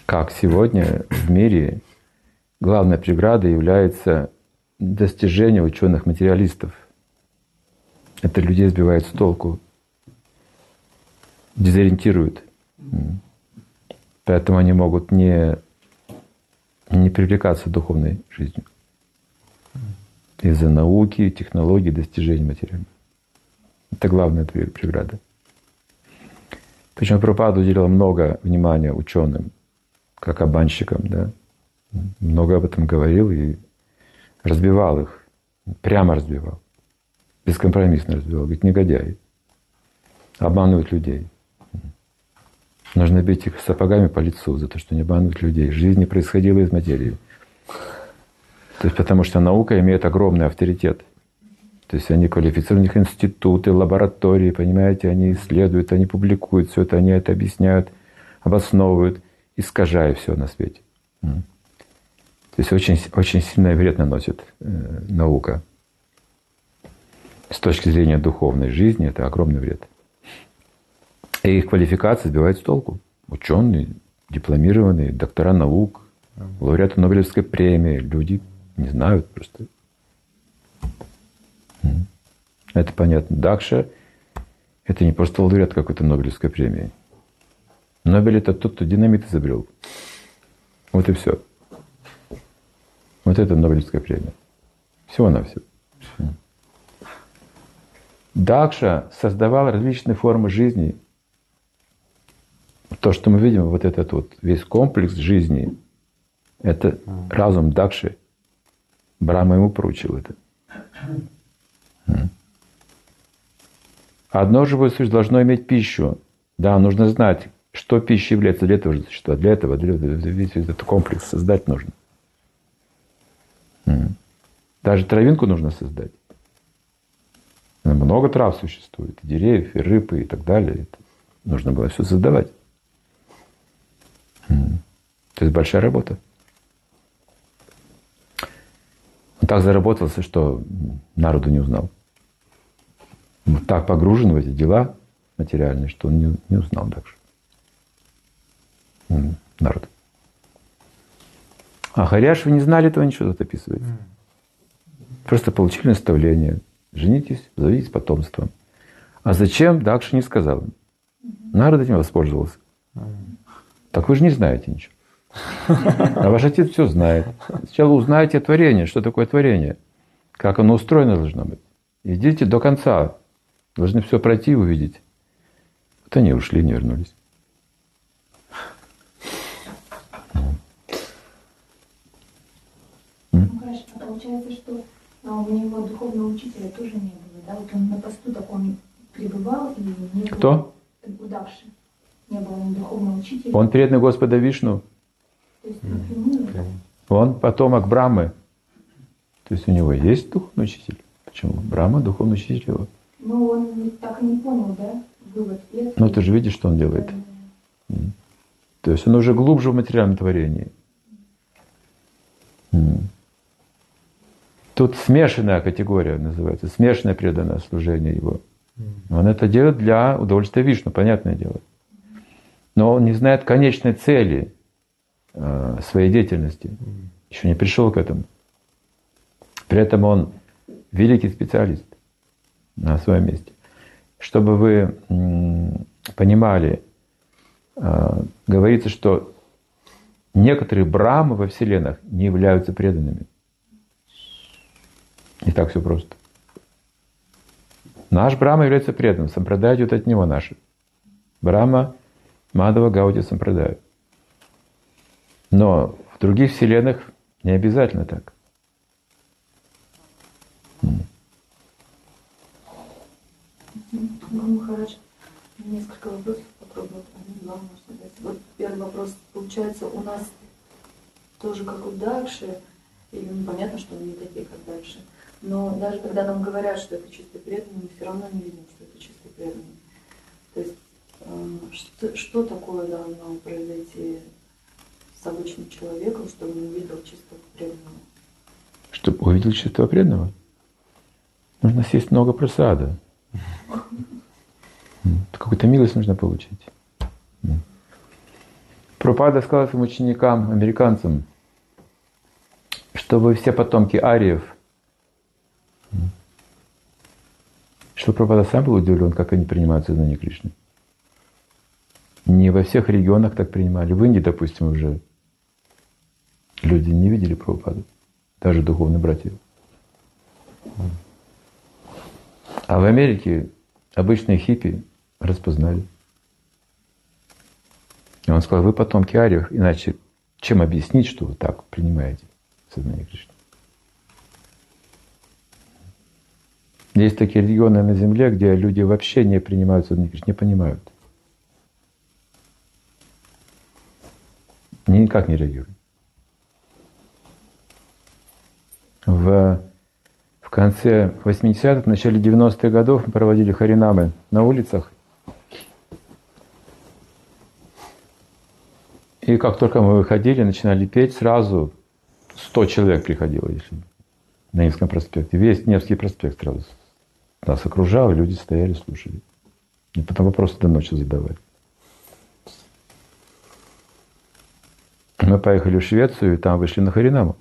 как сегодня в мире главной преградой является достижение ученых-материалистов. Это людей сбивает с толку, дезориентирует. Поэтому они могут не привлекаться духовной жизнью. Из-за науки, технологий, достижений материальных. Это главная преграда. Причем Прабхупада уделил много внимания ученым, как обманщикам, да. Много об этом говорил и разбивал их. Прямо разбивал. Бескомпромиссно разбивал. Говорит, негодяи. Обманывают людей. Нужно бить их сапогами по лицу за то, что они обманывают людей. Жизнь не происходила из материи. То есть потому что наука имеет огромный авторитет. То есть они квалифицируют, у них институты, лаборатории, понимаете, они исследуют, они публикуют все это, они это объясняют, обосновывают, искажая все на свете. То есть очень, очень сильный вред наносит наука. С точки зрения духовной жизни это огромный вред. И их квалификация сбивает с толку. Ученые, дипломированные, доктора наук, лауреаты Нобелевской премии, люди не знают просто. Это понятно. Дакша — это не просто лауреат какой-то Нобелевской премии. Нобель — это тот, кто динамит изобрел. Вот и все. Вот это Нобелевская премия. Всего-навсего. Дакша создавал различные формы жизни. То, что мы видим, вот этот вот весь комплекс жизни, это разум Дакши. Брахма ему поручил это. Одно живое существо должно иметь пищу. Да, нужно знать, что пища является для этого существа. Для этого весь этот комплекс создать нужно. Даже травинку нужно создать. Много трав существует, и деревьев, и рыб, и так далее. Это нужно было все создавать. То есть большая работа. Он так заработался, что народу не узнал. Он так погружен в эти дела материальные, что он не узнал дальше. Народ. А Харяшвы не знали этого, ничего тут описывается. Просто получили наставление. Женитесь, зовитесь потомством. А зачем, Дакша не сказал им. Народ этим воспользовался. Так вы же не знаете ничего. А ваш отец все знает. Сначала узнаете творение, что такое творение, как оно устроено должно быть. Идите до конца. Должны все пройти и увидеть. Вот они ушли, не вернулись. Хорошо, а получается, что у него духовного учителя тоже не было, да? Вот он на посту таком пребывал и не было... Кто? Удавший. Не было ни духовного учителя. Он преданный Господа Вишну. То есть напрямую... Он потомок Брамы. То есть у него есть духовный учитель. Почему? Брахма духовный учитель его. Ну, он так и не понял, да? Вывод первый. Ну, ты же видишь, что он делает. То есть он уже глубже в материальном творении. Тут смешанная категория называется. Смешанное преданное служение его. Он это делает для удовольствия Вишну, понятное дело. Но он не знает конечной цели своей деятельности. Еще не пришел к этому. При этом он великий специалист на своем месте. Чтобы вы понимали, говорится, что некоторые брамы во вселенных не являются преданными. Не так все просто. Наш Брахма является преданным. Сампрадая идет от него наши. Брахма, Мадхава, Гаудия, Сампрадая. Но в других вселенных не обязательно так. Махарадж, несколько вопросов попробую. Два, можно сказать. Вот первый вопрос. Получается, у нас тоже как у Дакши, или понятно, что мы не такие, как Дакши. Но даже когда нам говорят, что это чистый преданный, мы все равно не видим, что это чистый преданный. То есть, что такое должно произойти с обычным человеком, чтобы он увидел чистого преданного? Чтобы увидел чистого преданного, нужно съесть много прасада. Какую-то милость нужно получить. Прабхупада сказал своим ученикам, американцам, что вы все потомки ариев. Что Прабхупада сам был удивлен, как они принимают сознание Кришны. Не во всех регионах так принимали. В Индии, допустим, уже люди не видели Прабхупаду, даже духовные братья. А в Америке обычные хиппи распознали. И он сказал, вы потомки ариев, иначе чем объяснить, что вы так принимаете сознание Кришны? Есть такие регионы на Земле, где люди вообще не принимают сознание Кришны, не понимают. Никак не реагируют. В конце 80-х, в начале 90-х годов мы проводили харинамы на улицах. И как только мы выходили, начинали петь, сразу 100 человек приходило, если на Невском проспекте. Весь Невский проспект сразу нас окружал, и люди стояли, слушали. И потом вопросы до ночи задавали. Мы поехали в Швецию, и там вышли на харинаму.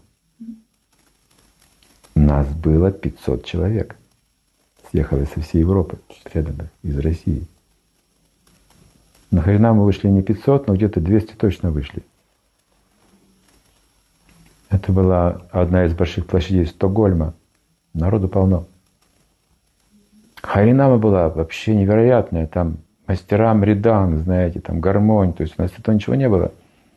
Нас было 500 человек. Съехалось со всей Европы, преданных, из России. На харинаму вышли не 500, но где-то 200 точно вышли. Это была одна из больших площадей Стокгольма. Народу полно. Харинама была вообще невероятная. Там мастера мриданг, знаете, там гармонь. То есть у нас этого ничего не было.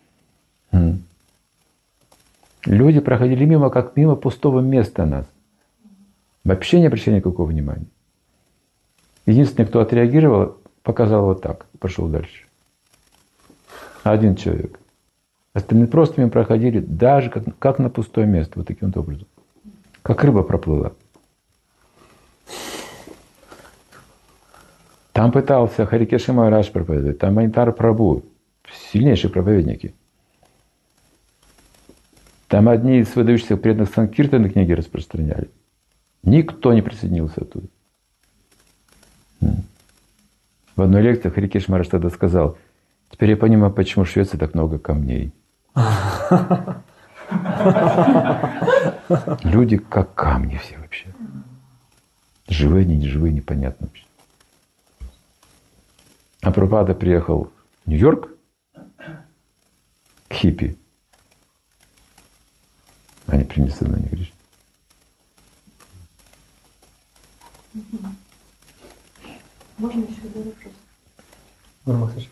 Люди проходили мимо, как мимо пустого места нас. Вообще не обращали никакого внимания. Единственный, кто отреагировал, показал вот так, пошел дальше. Один человек. Остальные просто мимо проходили, даже как на пустое место, вот таким вот образом. Как рыба проплыла. Там пытался Харикеша Махарадж проповедовать, там Манитара Прабху, сильнейшие проповедники. Там одни из выдающихся преданных Санкиртаны книги распространяли. Никто не присоединился оттуда. В одной лекции Харикеша Махарадж тогда сказал, теперь я понимаю, почему в Швеции так много камней. Люди как камни все вообще. Живые они, не живые, непонятно вообще. А Прабхупада приехал в Нью-Йорк к хиппи. Они принесли сознание Кришны. Можно еще один вопрос? Нормально.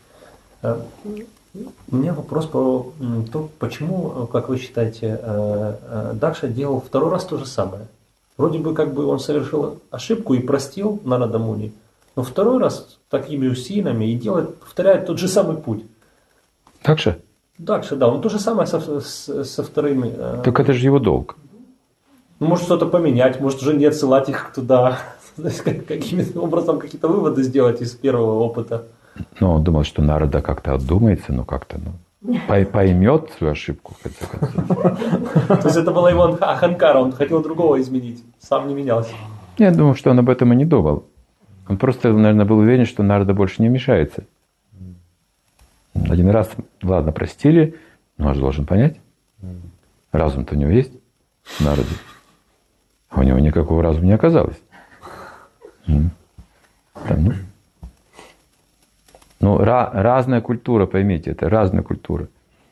У меня вопрос по то, почему, как вы считаете, Дакша делал второй раз то же самое. Вроде бы как бы он совершил ошибку и простил Нарада Муни, но второй раз такими усилиями и повторяет тот же самый путь. Дакша? Дакша, да, он то же самое со вторыми. Так это же его долг. Ну, может что-то поменять, может уже не отсылать их туда, каким-то образом какие-то выводы сделать из первого опыта. Ну, он думал, что Нарада как-то отдумается, но как-то поймет свою ошибку, в конце концов. То есть это была его аханкара, он хотел другого изменить, сам не менялся. Я думаю, что он об этом и не думал. Он просто, наверное, был уверен, что Нарада больше не вмешается. Один раз, ладно, простили, но он же должен понять. Разум-то у него есть, Нарада. А у него никакого разума не оказалось. Разная культура, поймите, это разная культура.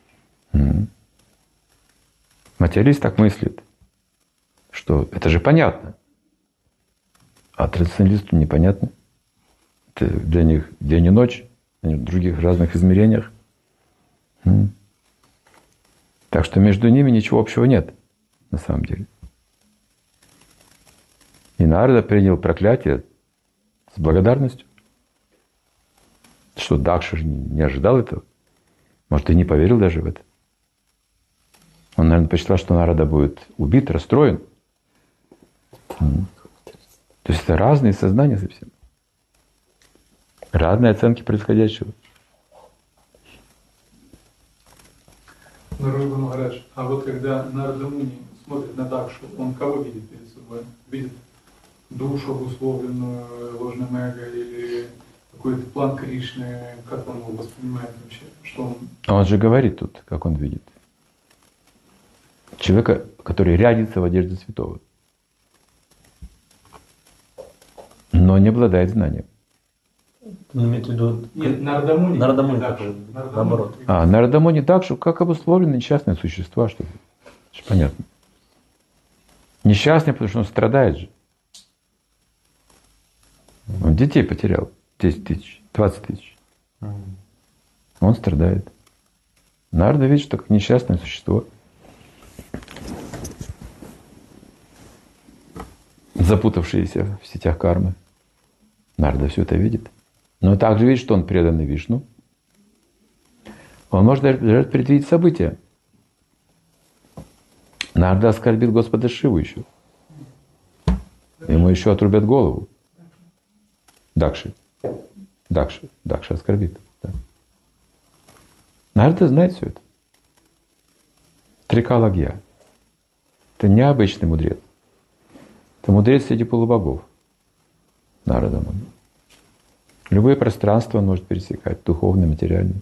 Материалист так мыслит, что это же понятно. А традиционалисту непонятно. Это для них день и ночь, они в других разных измерениях. Так что между ними ничего общего нет, на самом деле. И Нарада принял проклятие с благодарностью. Что Дакша не ожидал этого. Может, и не поверил даже в это. Он, наверное, посчитал, что Нарада будет убит, расстроен. То есть это разные сознания совсем. Разные оценки происходящего. Нарада Махарадж, а вот когда Нарада Муни смотрит на Дакшу, он кого видит перед собой? Видит душу, обусловленную ложным эго, или какой-то план Кришны, как он его воспринимает вообще, что он... А он же говорит тут, как он видит. Человека, который рядится в одежде святого, но не обладает знанием. Он имеет в виду... Нет, Нарада-Муни. Нарада-Муни Дакша. такой, Нарада-Муни. наоборот. Нарада-Муни Дакшу, как обусловлены несчастные существа, что ли? Это же понятно. Несчастный, потому что он страдает же. Он детей потерял. 10 тысяч, 20 тысяч. Он страдает. Нарада видит, что как несчастное существо, запутавшееся в сетях кармы. Нарада все это видит. Но также видит, что он преданный Вишну. Он может даже предвидеть события. Нарада оскорбил Господа Шиву еще. Ему еще отрубят голову. Дакша оскорбит. Да. Нарада знает все это. Трикалагья. Это необычный мудрец. Это мудрец среди полубогов. Нарада. Любое пространство он может пересекать, духовное, материальное.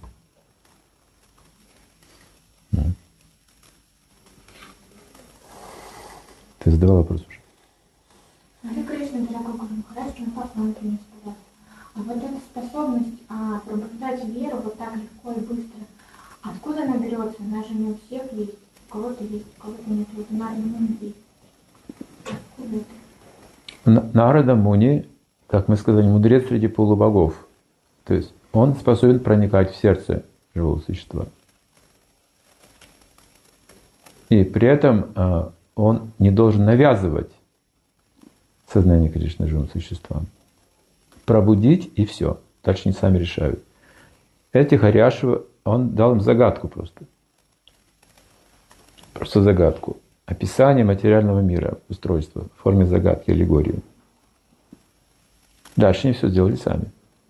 Ты задавал вопрос уже? Харе Кришна, дорогой Гуру Махарадж, как вам это не сказать? А вот эта способность пробуждать веру вот так легко и быстро, откуда она берется? Она же не у всех есть. У кого-то есть, у кого-то нет. Вот у Нарада Муни есть. Откуда это? Нарада Муни, как мы сказали, мудрец среди полубогов. То есть он способен проникать в сердце живого существа. И при этом он не должен навязывать сознание Кришны живым существам. Пробудить и все. Дальше они сами решают. Эти Харяшева, он дал им загадку просто. Просто загадку. Описание материального мира, устройства в форме загадки, аллегории. Дальше они все сделали сами.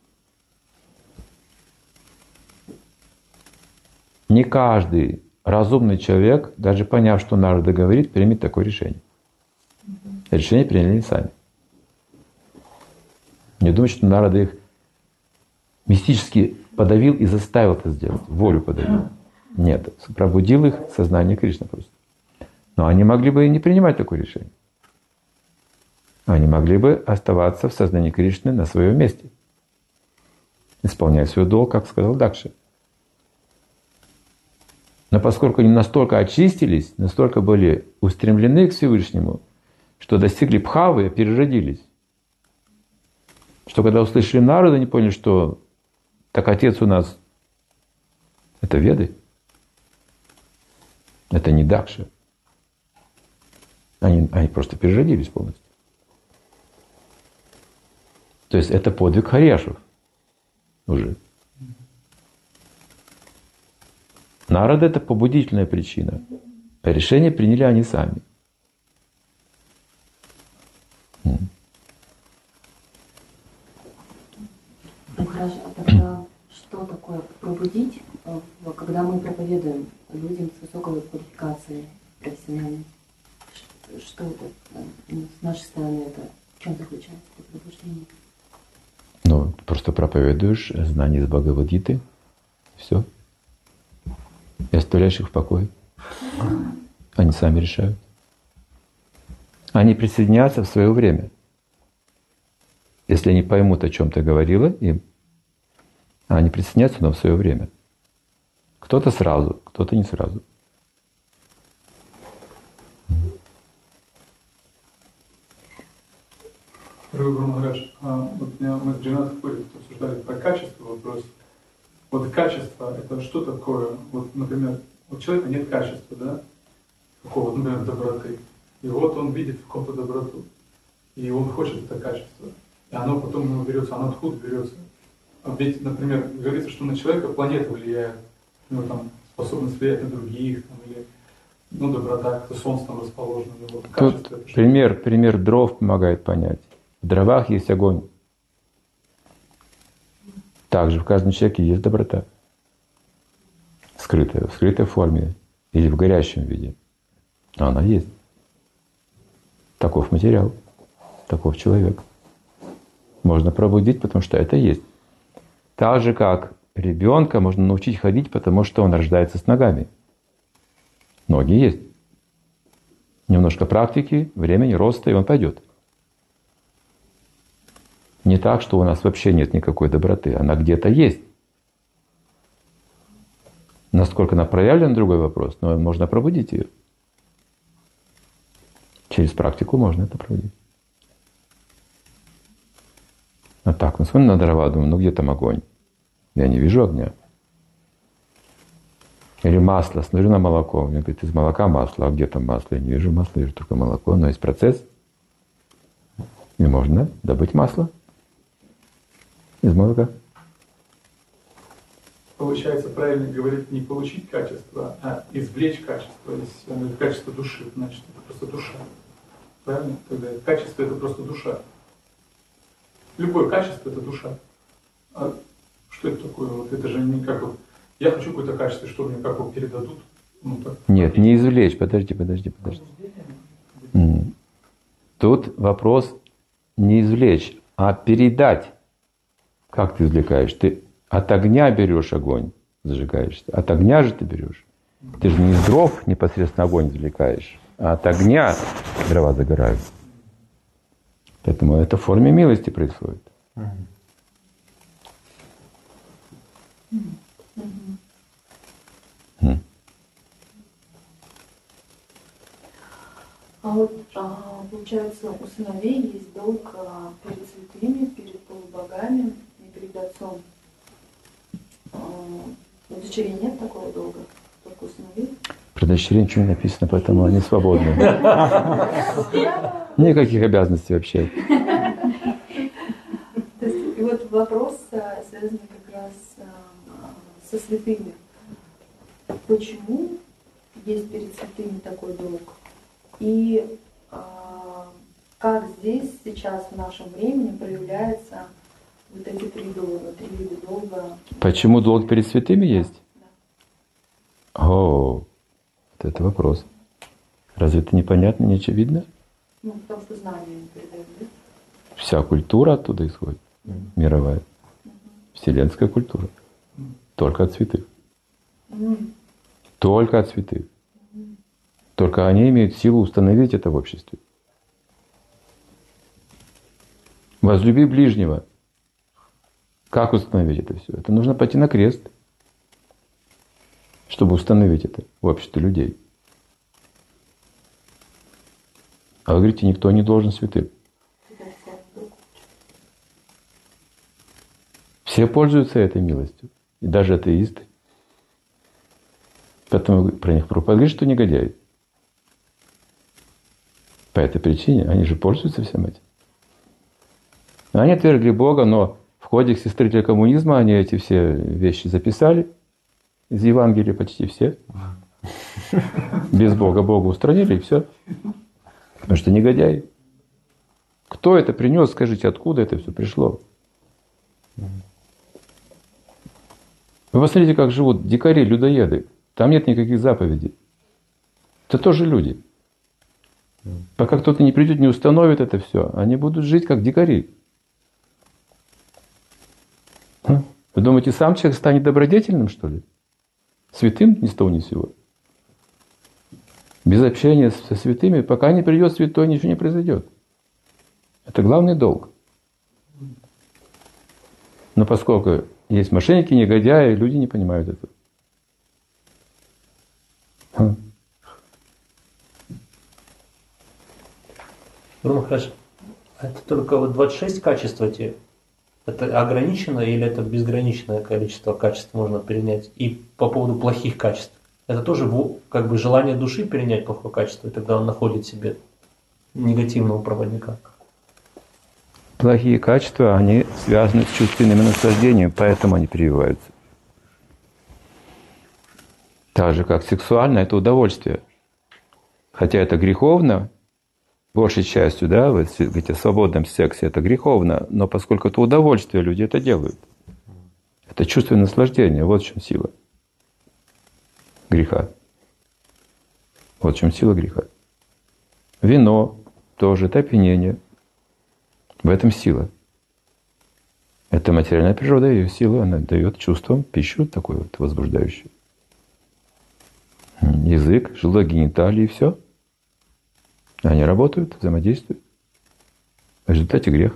Не каждый разумный человек, даже поняв, что Нарада говорит, примет такое решение. Решение приняли сами. Не думайте, что Нарада их мистически подавил и заставил это сделать, волю подавил. Нет, пробудил их сознание Кришны просто. Но они могли бы и не принимать такое решение. Они могли бы оставаться в сознании Кришны на своем месте, исполняя свой долг, как сказал Дакша. Но поскольку они настолько очистились, настолько были устремлены к Всевышнему, что достигли бхавы, переродились. Что когда услышали Нараду, они поняли, что так отец у нас — это Веды. Это не Дакша. Они просто переродились полностью. То есть это подвиг Харяшев уже. Нарада — это побудительная причина. А решение приняли они сами. Хорошо, а тогда что такое пробудить, когда мы проповедуем людям с высокой квалификацией профессиональной? Что это с нашей стороны, это в чем заключается это пробуждение? Ну, просто проповедуешь знания из Бхагавад-гиты. Все. И оставляешь их в покое. Они сами решают. Они присоединятся в свое время. Если они поймут, о чем ты говорила им, они присоединятся, но в свое время. Кто-то сразу, кто-то не сразу. Дорогой Гуру Махарадж, вот мы с Джинат обсуждали про качество вопрос. Вот качество — это что такое? Вот, например, у человека нет качества, да? Какого, например, доброты. И вот он видит в ком-то доброту. И он хочет это качество. И оно потом ему берется, оно откуда берется? Ведь, например, говорится, что на человека планета влияет, ну, там, способность влиять на других, там, или, ну, доброта, как-то солнце там расположено. Вот, тут пример дров помогает понять. В дровах есть огонь. Также в каждом человеке есть доброта. Скрытая, в скрытой форме или в горящем виде. Но она есть. Таков материал, таков человек. Можно пробудить, потому что это есть. Так же, как ребенка можно научить ходить, потому что он рождается с ногами. Ноги есть. Немножко практики, времени, роста, и он пойдет. Не так, что у нас вообще нет никакой доброты. Она где-то есть. Насколько она проявлена, другой вопрос. Но можно пробудить ее. Через практику можно это проводить. А так, ну смотрю на дрова, думаю, ну где там огонь? Я не вижу огня. Или масло, смотрю на молоко. Мне говорит, из молока масло. А где там масло? Я не вижу масла, вижу только молоко. Но есть процесс. И можно добыть масло из молока. Получается, правильно говорить, не получить качество, а извлечь качество. Если качество души, значит, это просто душа. Правильно? Тогда качество — это просто душа. Любое качество — это душа. А что это такое? Вот это же не как вот я хочу какое-то качество, что мне как его передадут. Ну, так. Нет, не извлечь. Подожди. Тут вопрос не извлечь, а передать. Как ты извлекаешь? Ты от огня берешь огонь, зажигаешься. От огня же ты берешь. Ты же не из дров непосредственно огонь извлекаешь, а от огня дрова загораются. Поэтому это в форме милости происходит. А вот, получается, у сыновей есть долг перед святыми, перед полубогами и перед отцом. У дочерей нет такого долга, только у сыновей? Про дочерей ничего не написано, поэтому они свободны. Никаких обязанностей вообще. То есть, и вот вопрос связан как раз со святыми. Почему есть перед святыми такой долг? И как здесь сейчас в нашем времени проявляются вот эти три долга, три вида долга? Почему долг перед святыми есть? Да. О, вот это вопрос. Разве это непонятно, не очевидно? Ну, потому что знания не передают, да? Вся культура оттуда исходит, мировая. Вселенская культура. Только от святых. Только от святых. Только они имеют силу установить это в обществе. Возлюби ближнего. Как установить это все? Это нужно пойти на крест, чтобы установить это в обществе людей. А вы говорите, никто не должен святым. Все пользуются этой милостью. И даже атеисты. Поэтому про них проповедуют, что негодяи. По этой причине они же пользуются всем этим. Они отвергли Бога, но в кодексе строителя коммунизма они эти все вещи записали. Из Евангелия почти все. Без Бога Бога устранили, и все. Потому что негодяи. Кто это принес, скажите, откуда это все пришло? Вы посмотрите, как живут дикари, людоеды. Там нет никаких заповедей. Это тоже люди. Пока кто-то не придет, не установит это все, они будут жить как дикари. Вы думаете, сам человек станет добродетельным, что ли? Святым ни с того ни с сего? Без общения со святыми, пока не придет святой, ничего не произойдет. Это главный долг. Но поскольку есть мошенники, негодяи, люди не понимают этого. Гуру Махарадж, это только вот 26 качеств эти, это ограничено или это безграничное количество качеств можно перенять? И по поводу плохих качеств, это тоже как бы желание души перенять плохое качество, и тогда он находит себе негативного проводника? Плохие качества, они связаны с чувственными наслаждениями, поэтому они прививаются. Так же, как сексуально, это удовольствие. Хотя это греховно, большей частью, да, вы говорите о свободном сексе, это греховно, но поскольку это удовольствие, люди это делают. Это чувственное наслаждение, вот в чем сила греха. Вот в чем сила греха. Вино тоже, это опьянение. В этом сила. Это материальная природа, ее сила, она дает чувствам пищу такую вот возбуждающую. Язык, желудок, гениталии, все. Они работают, взаимодействуют. В результате грех.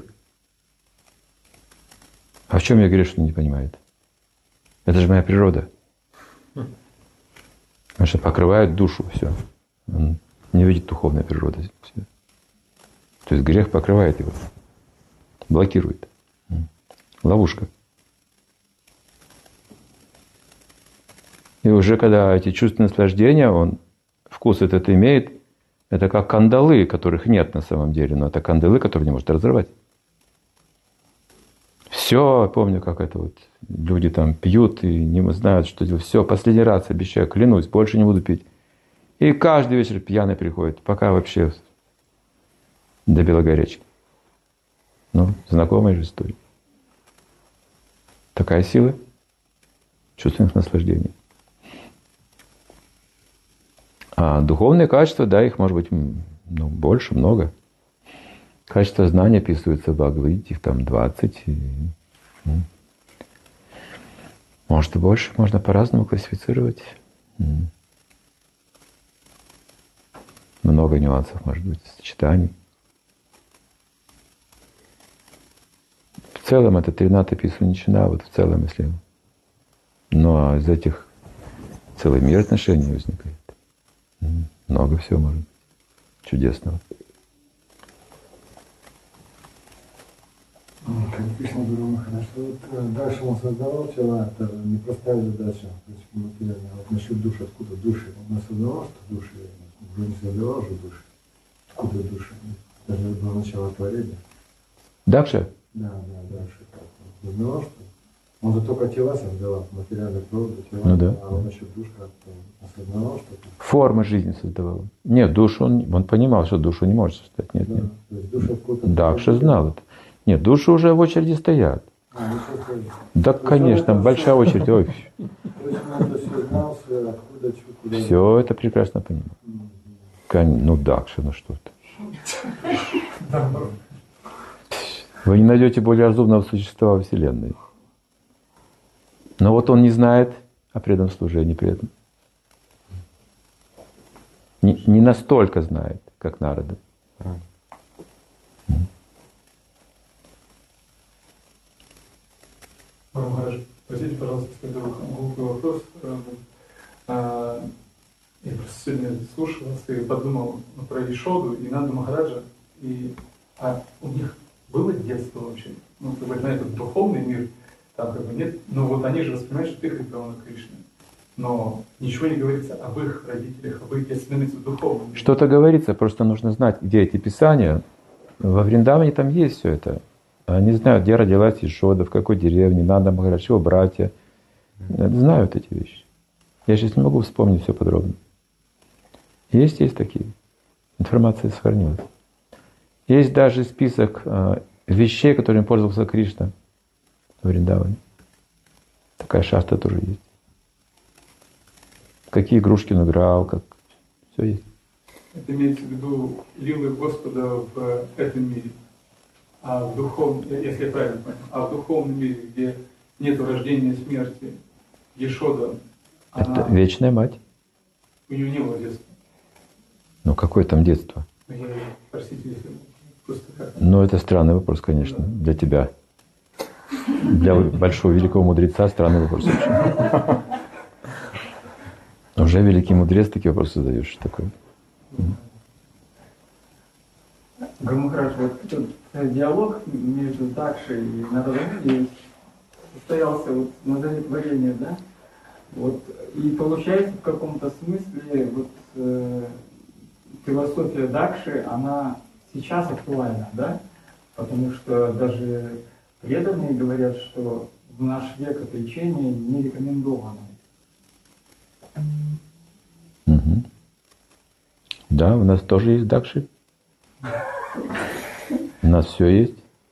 А в чем я грех, что не понимает? Это же моя природа. Потому что покрывает душу все. Он не видит духовной природы. То есть грех покрывает его, блокирует. Ловушка. И уже когда эти чувственные наслаждения, он вкус этот имеет, это как кандалы, которых нет на самом деле, но это кандалы, которые не может разорвать. Все, помню, как это вот люди там пьют и не знают, что делать. Все, последний раз обещаю, клянусь, больше не буду пить. И каждый вечер пьяный приходит, пока вообще до белогорячки. Ну, знакомая же история. Такая сила чувственных наслаждений. А духовные качества, да, их может быть больше, много. Качество знания описывается в Бхагавад-гите, их там 20. Может и больше, можно по-разному классифицировать. Много нюансов, может быть, сочетаний. В целом это Тринада Писваничана, вот в целом, если... Но из этих целый мир отношений возникает. Много всего может быть чудесного. Как Кришна Гуру Махарадж, вот дальше он создавал тела, это непростая задача, то есть материально. Вот насчет души, откуда души? Он создавал, что души, вроде не создавал же души. Откуда души? Это же было начало творения. Дальше? Да, дальше так. Он создавал, что он же только тела создавал, материальную природу, тела, ну, да, а насчет души осознавал что-то. Формы жизни создавал. Нет, душу он понимал, что душу не может создать. Нет, да, нет. То есть душа откуда-то. Дакша знал это. Нет, души уже в очереди стоят. Да, конечно, большая очередь. Ой. То есть он это все знал, откуда, куда. Все это прекрасно понимал. Ну, Дакша, ну что ты. Вы не найдете более разумного существа во Вселенной. Но вот он не знает о преданном служении при этом. Не настолько знает, как Нарада. Махарадж, простите, пожалуйста, если это глупый вопрос. Я просто сегодня слушал вас и подумал про Ешоду и Нанду Махараджа. А у них было детство вообще? Ну, как бы, на этот духовный мир там как бы нет. Но вот они же воспринимают, что их ребенок Кришны. Но ничего не говорится об их родителях, об их детстве в духовном мире. Что-то говорится, просто нужно знать, где эти писания. Во Вриндаване там есть все это. Они знают, где родилась Ешода, в какой деревне, Нанда Махарадж, его братья. Знают эти вещи. Я сейчас не могу вспомнить все подробно. Есть такие. Информация сохранилась. Есть даже список вещей, которыми пользовался Кришна в Вриндаване. Такая шаста тоже есть. Какие игрушки он играл, как все есть. Это имеется в виду лилы Господа в этом мире. А в духовном, если я правильно понял, а в духовном мире, где нет рождения и смерти, Ешода, это вечная мать. У нее не было детства. Ну какое там детство? Простите, если просто как. Ну это странный вопрос, конечно, для тебя. Для большого великого мудреца странный вопрос. Уже великий мудрец такие вопросы задаешь. Что такое? Гуру Махарадж, вот этот диалог между Дакшей и Нарадой состоялся вот на заре творения, да? Вот, и получается в каком-то смысле вот, философия Дакши, она сейчас актуальна, да? Потому что даже преданные говорят, что в наш век отречение не рекомендовано. Угу. Да, у нас тоже есть Дакши. У нас все есть.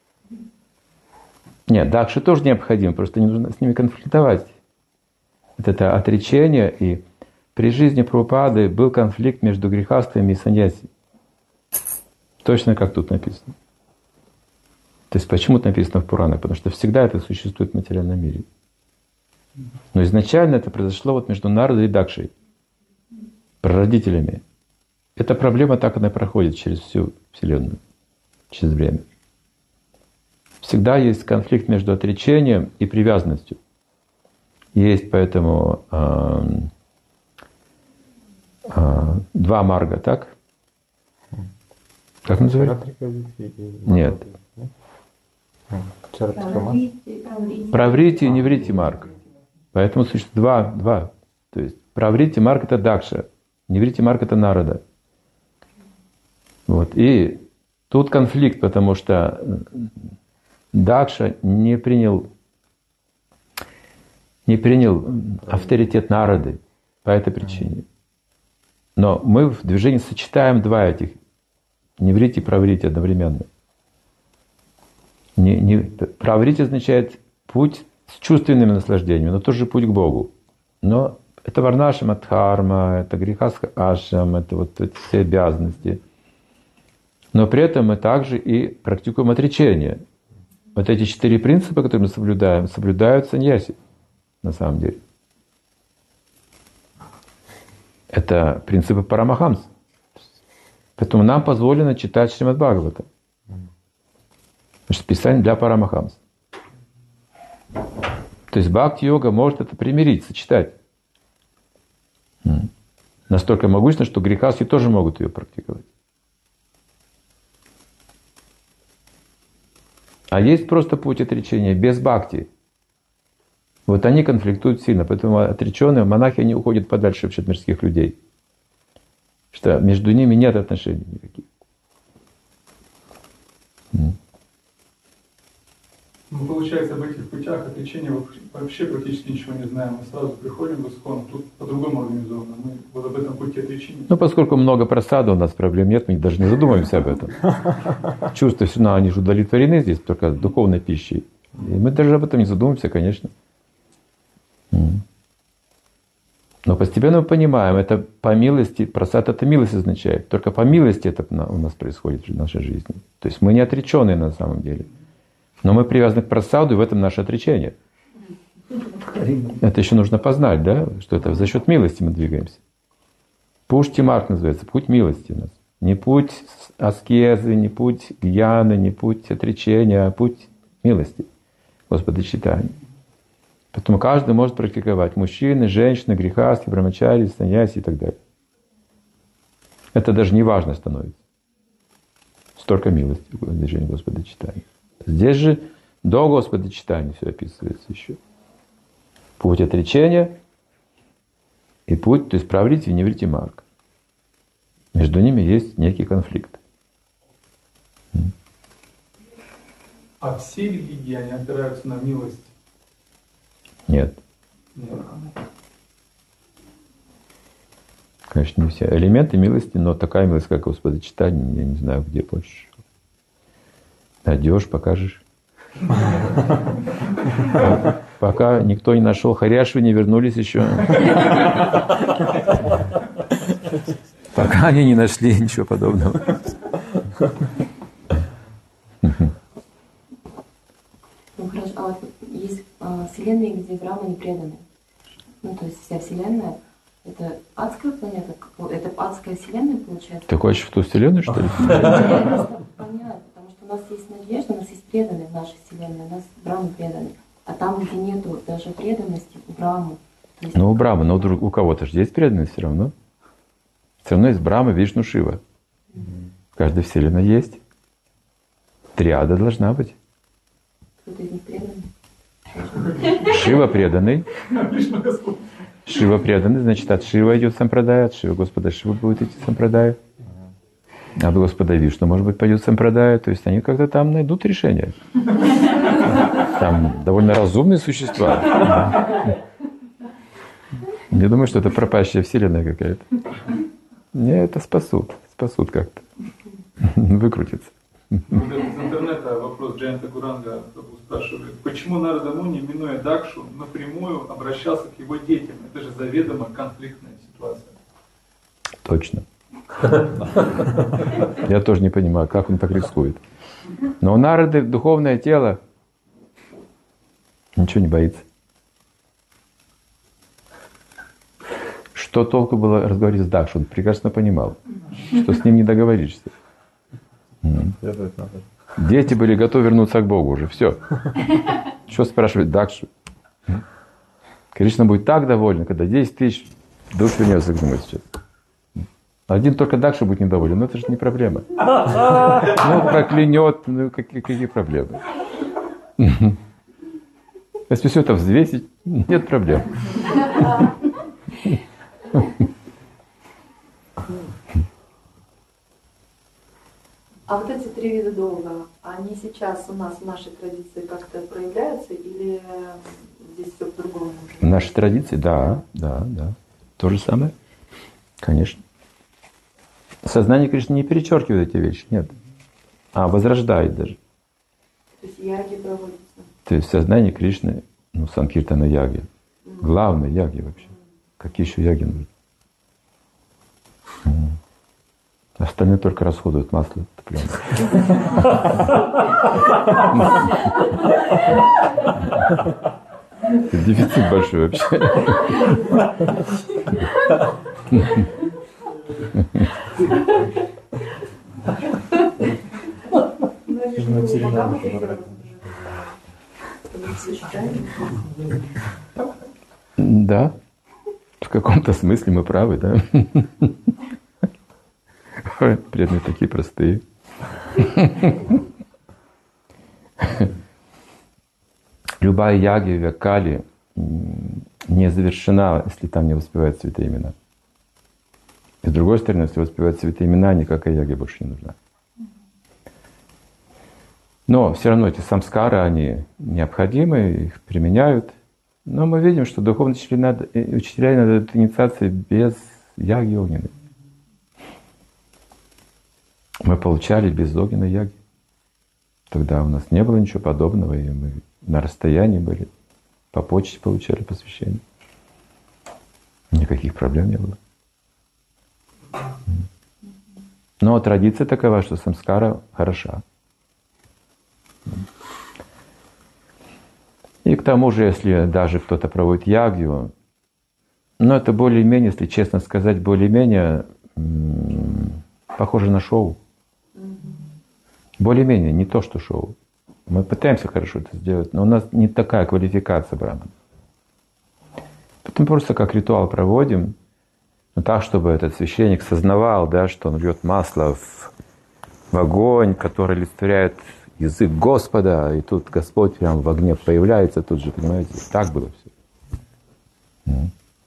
Нет, Дакши тоже необходим, просто не нужно с ними конфликтовать. Вот это отречение, и при жизни Прабхупады был конфликт между грехастами и саньяси. Точно как тут написано. То есть почему это написано в Пуранах? Потому что всегда это существует в материальном мире. Но изначально это произошло вот между Народой и Дакшей, прародителями. Эта проблема так она проходит через всю Вселенную, через время. Всегда есть конфликт между отречением и привязанностью. Есть поэтому два марга, так? Как называется? Нет. Праврити и неврити марг. Поэтому существует два. То есть праврити марг — это Дакша, неврити марг — это Нарада. Вот. И тут конфликт, потому что Дакша не принял авторитет Нарады по этой причине. Но мы в движении сочетаем два этих неврити и праврити одновременно. Праврити означает путь с чувственными наслаждениями, но тоже путь к Богу. Но это варнашама дхарма, это грехаска ашам, это вот эти все обязанности. Но при этом мы также и практикуем отречение. Вот эти 4 принципа, которые мы соблюдаем, соблюдают саньяси на самом деле. Это принципы Парамахамс. Поэтому нам позволено читать Шримад Бхагавата. Потому что Писание для Парамахамс. То есть бхакти-йога может это примирить, сочетать. Настолько могущественно, что грехаски тоже могут ее практиковать. А есть просто путь отречения без бхакти. Вот они конфликтуют сильно. Поэтому отреченные монахи, они уходят подальше вообще от мирских людей. Что между ними нет отношений никаких. Мы, получается, в этих путях отречения вообще практически ничего не знаем. Мы сразу приходим в Искон, тут по-другому организовано. Мы вот об этом пути отречения. Ну, поскольку много просады, у нас проблем нет, мы даже не задумываемся об этом. Чувства все равно, они же удовлетворены здесь только духовной пищей. И мы даже об этом не задумываемся, конечно. Но постепенно мы понимаем, это по милости, просад — это милость означает. Только по милости это у нас происходит в нашей жизни. То есть мы не отреченные на самом деле. Но мы привязаны к просаду, и в этом наше отречение. Это еще нужно познать, да? Что это за счет милости мы двигаемся. Пушти-марк называется, путь милости у нас. Не путь аскезы, не путь гьяны, не путь отречения, а путь милости. Господа читания. Поэтому каждый может практиковать. Мужчины, женщины, грехаски, брамачари, саньяси и так далее. Это даже не важно становится. Столько милости в движении Господа читания. Здесь же до Господа читания все описывается еще. Путь отречения и путь, то есть праврити и неврити марг. Между ними есть некий конфликт. А все религии, они опираются на милость? Нет. Нет. Конечно, не все. Элементы милости, но такая милость, как Господа читания, я не знаю, где больше. Найдешь, покажешь. Пока никто не нашел Харяшвы, не вернулись еще. Пока они не нашли ничего подобного. Ну хорошо, а вот есть вселенные, где Брахма не преданы. Ну то есть вся вселенная — это адская планета, это адская вселенная получается? Ты хочешь в ту вселенную, что ли? Понятно, потому что у нас есть надежда, у нас есть преданные в нашей вселенной, у нас Брахма преданный. А там, где нету даже преданности, у Брахмы. Ну, у Брахмы, но у кого-то же есть преданность все равно. Все равно есть Брахма, Вишну, Шива. В каждой вселенной есть. Триада должна быть. Кто-то из них преданный. Шива преданный. Шива преданный, значит, от Шива идет сампрадая, от Шива Господа Шива будет идти сампрадая. От Господа Вишну, может быть, пойдет сампрадая. То есть они как-то там найдут решение. Там довольно разумные существа. Не думаю, что это пропащая вселенная какая-то. Не, это спасут как-то. Выкрутится. Из интернета вопрос Джаянта Гуранга спрашивает. Почему Нарада Муни, минуя Дакшу, напрямую обращался к его детям? Это же заведомо конфликтная ситуация. Точно. Я тоже не понимаю, как он так рискует. Но у Нарады духовное тело ничего не боится. Что толку было разговаривать с Дакшей? Он прекрасно понимал, что с ним не договоришься. Дети были готовы вернуться к Богу уже. Все. Что спрашивать Дакшу? Кришна будет так доволен, когда 10 тысяч душ вернется к нему сейчас. Один только Дакша будет недоволен, но это же не проблема. Ну, проклянет, ну какие проблемы? Если все это взвесить, нет проблем. А вот эти 3 вида долга, они сейчас у нас в нашей традиции как-то проявляются или здесь все по-другому? В нашей традиции, да. То же самое, конечно. Сознание Кришны не перечеркивает эти вещи, нет. А возрождает даже. То есть яги проводятся? То есть сознание Кришны, санкиртана яги. Главное яги вообще. Какие еще яги нужны? Остальные только расходуют масло топленое. Дефицит большой вообще. Да, в каком-то смысле мы правы, да. Преданные такие простые. Любая яги в Кали не завершена, если там не воспевают святые имена. И с другой стороны, если воспевают святые имена, никакая яги больше не нужна. Но все равно эти самскары, они необходимы, их применяют. Но мы видим, что духовные учителя иногда дают инициации без яги огненной. Мы получали без огненной яги. Тогда у нас не было ничего подобного, и мы на расстоянии были, по почте получали посвящение. Никаких проблем не было. Но традиция такова, что самскара хороша. И к тому же, если даже кто-то проводит ягью, это более-менее, если честно сказать, более-менее похоже на шоу. Более-менее, не то, что шоу. Мы пытаемся хорошо это сделать, но у нас не такая квалификация брамана. Поэтому просто как ритуал проводим, так, чтобы этот священник сознавал, да, что он льет масло в огонь, который олицетворяет язык Господа, и тут Господь прям в огне появляется тут же, понимаете? Так было все.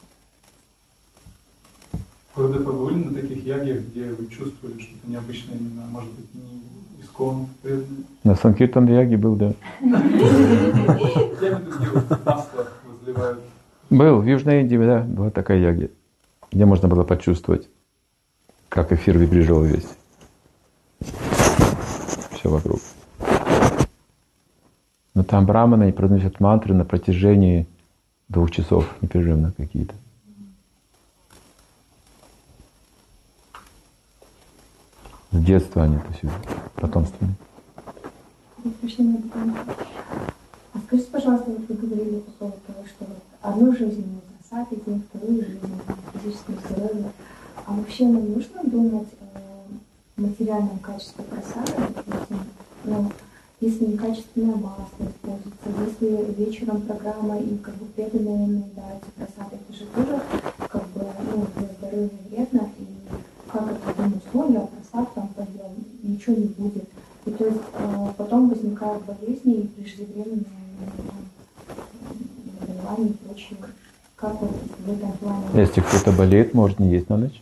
Вы побывали на таких ягьях, где вы чувствовали что-то необычное, именно, может быть, не искон преданный? На Санкиртан яге был, да. Где масло возливают? Был, в Южной Индии, да, была такая ягья, где можно было почувствовать, как эфир вибрировал весь. Все вокруг. Но там браманы произносят мантры на протяжении 2 часов непрерывно какие-то. С детства они это все потомственные. А скажите, пожалуйста, вот вы говорили по поводу того, что вот одну жизнь мы бросать, день, вторую жизнь физическом здоровье. А вообще нам нужно думать о материальном качестве просада, допустим, если некачественное масло используется, если вечером программа и преданные наедаются просадой, это же тоже для здоровья вредно, и как это думать, я просад там поел, ничего не будет. И то есть потом возникают болезни и преждевременные заболевания и прочее. Как вот в этом плане? Если кто-то болеет, может не есть на ночь?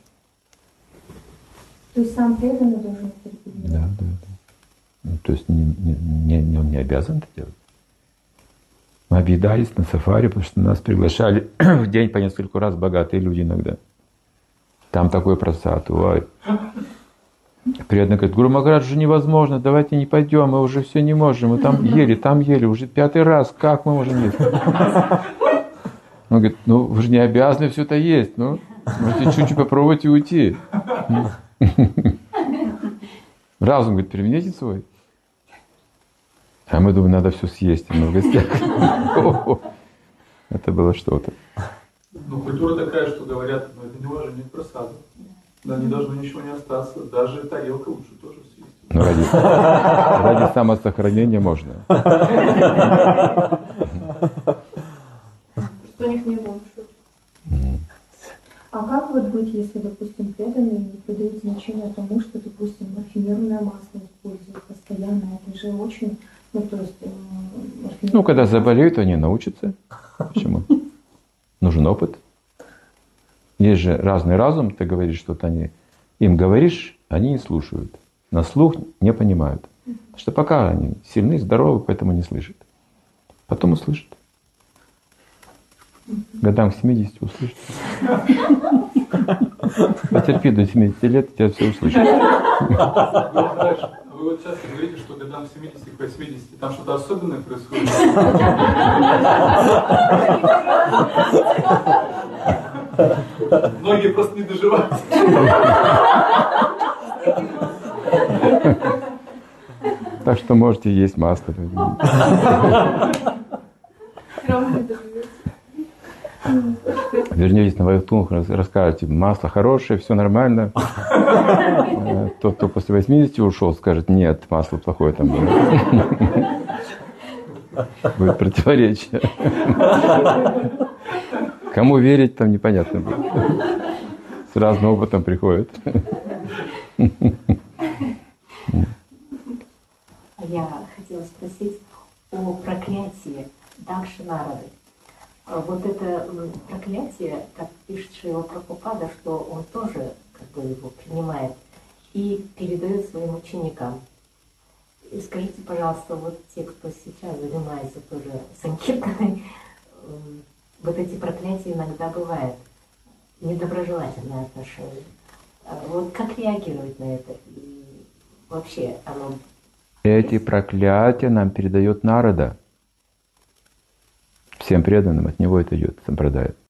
То есть сам преданный должен это регулировать? Да. То есть он не обязан это делать. Мы объедались на сафари, потому что нас приглашали в день по нескольку раз богатые люди иногда. Там такой просад, ой. Преданный говорит: Гуру Махарадж, уже невозможно, давайте не пойдем, мы уже все не можем, мы там ели, уже 5-й раз, как мы можем есть? Он говорит: вы же не обязаны все это есть, можете чуть-чуть попробовать и уйти. Разум, говорит, примените свой. А мы думаем, надо все съесть, мы в гостях. Это было что-то. Ну, культура такая, что говорят, но это неуважение к просаду. Да, не должно ничего не остаться, даже тарелка лучше тоже съесть. Ну, ради самосохранения можно. Что у них не лучше. А как вот быть, если, допустим, преданные не придают значения тому, что, допустим, парфюмерное масло используют постоянно? Это же очень, ну, то есть... Ну, когда заболеют, они научатся. Почему? Нужен опыт. Есть же разный разум, ты говоришь что-то, им говоришь, они не слушают. На слух не понимают. Потому что пока они сильны, здоровы, поэтому не слышат. Потом услышат. Годам к 70 услышат. Потерпи до 70 лет, тебя все услышат. Вы вот часто говорите, что годам 70 к 80 там что-то особенное происходит. Многие просто не доживают. Так что можете есть масло. Вернетесь на Вайхтунг, расскажете, масло хорошее, все нормально. Тот, кто после 80 ушел, скажет, нет, масло плохое там было. Будет противоречие. Кому верить, там непонятно будет. С разным опытом приходят. Я хотела спросить о проклятии Дакши Нарады. Вот это проклятие, как пишет Шрила Прабхупада, что он тоже как бы его принимает и передает своим ученикам. И скажите, пожалуйста, вот те, кто сейчас занимается тоже санкиртаной, вот эти проклятия иногда бывают, недоброжелательное отношение. Вот как реагировать на это? И вообще оно... Эти проклятия нам передает Нарада. Всем преданным от него это идет, сампрадая.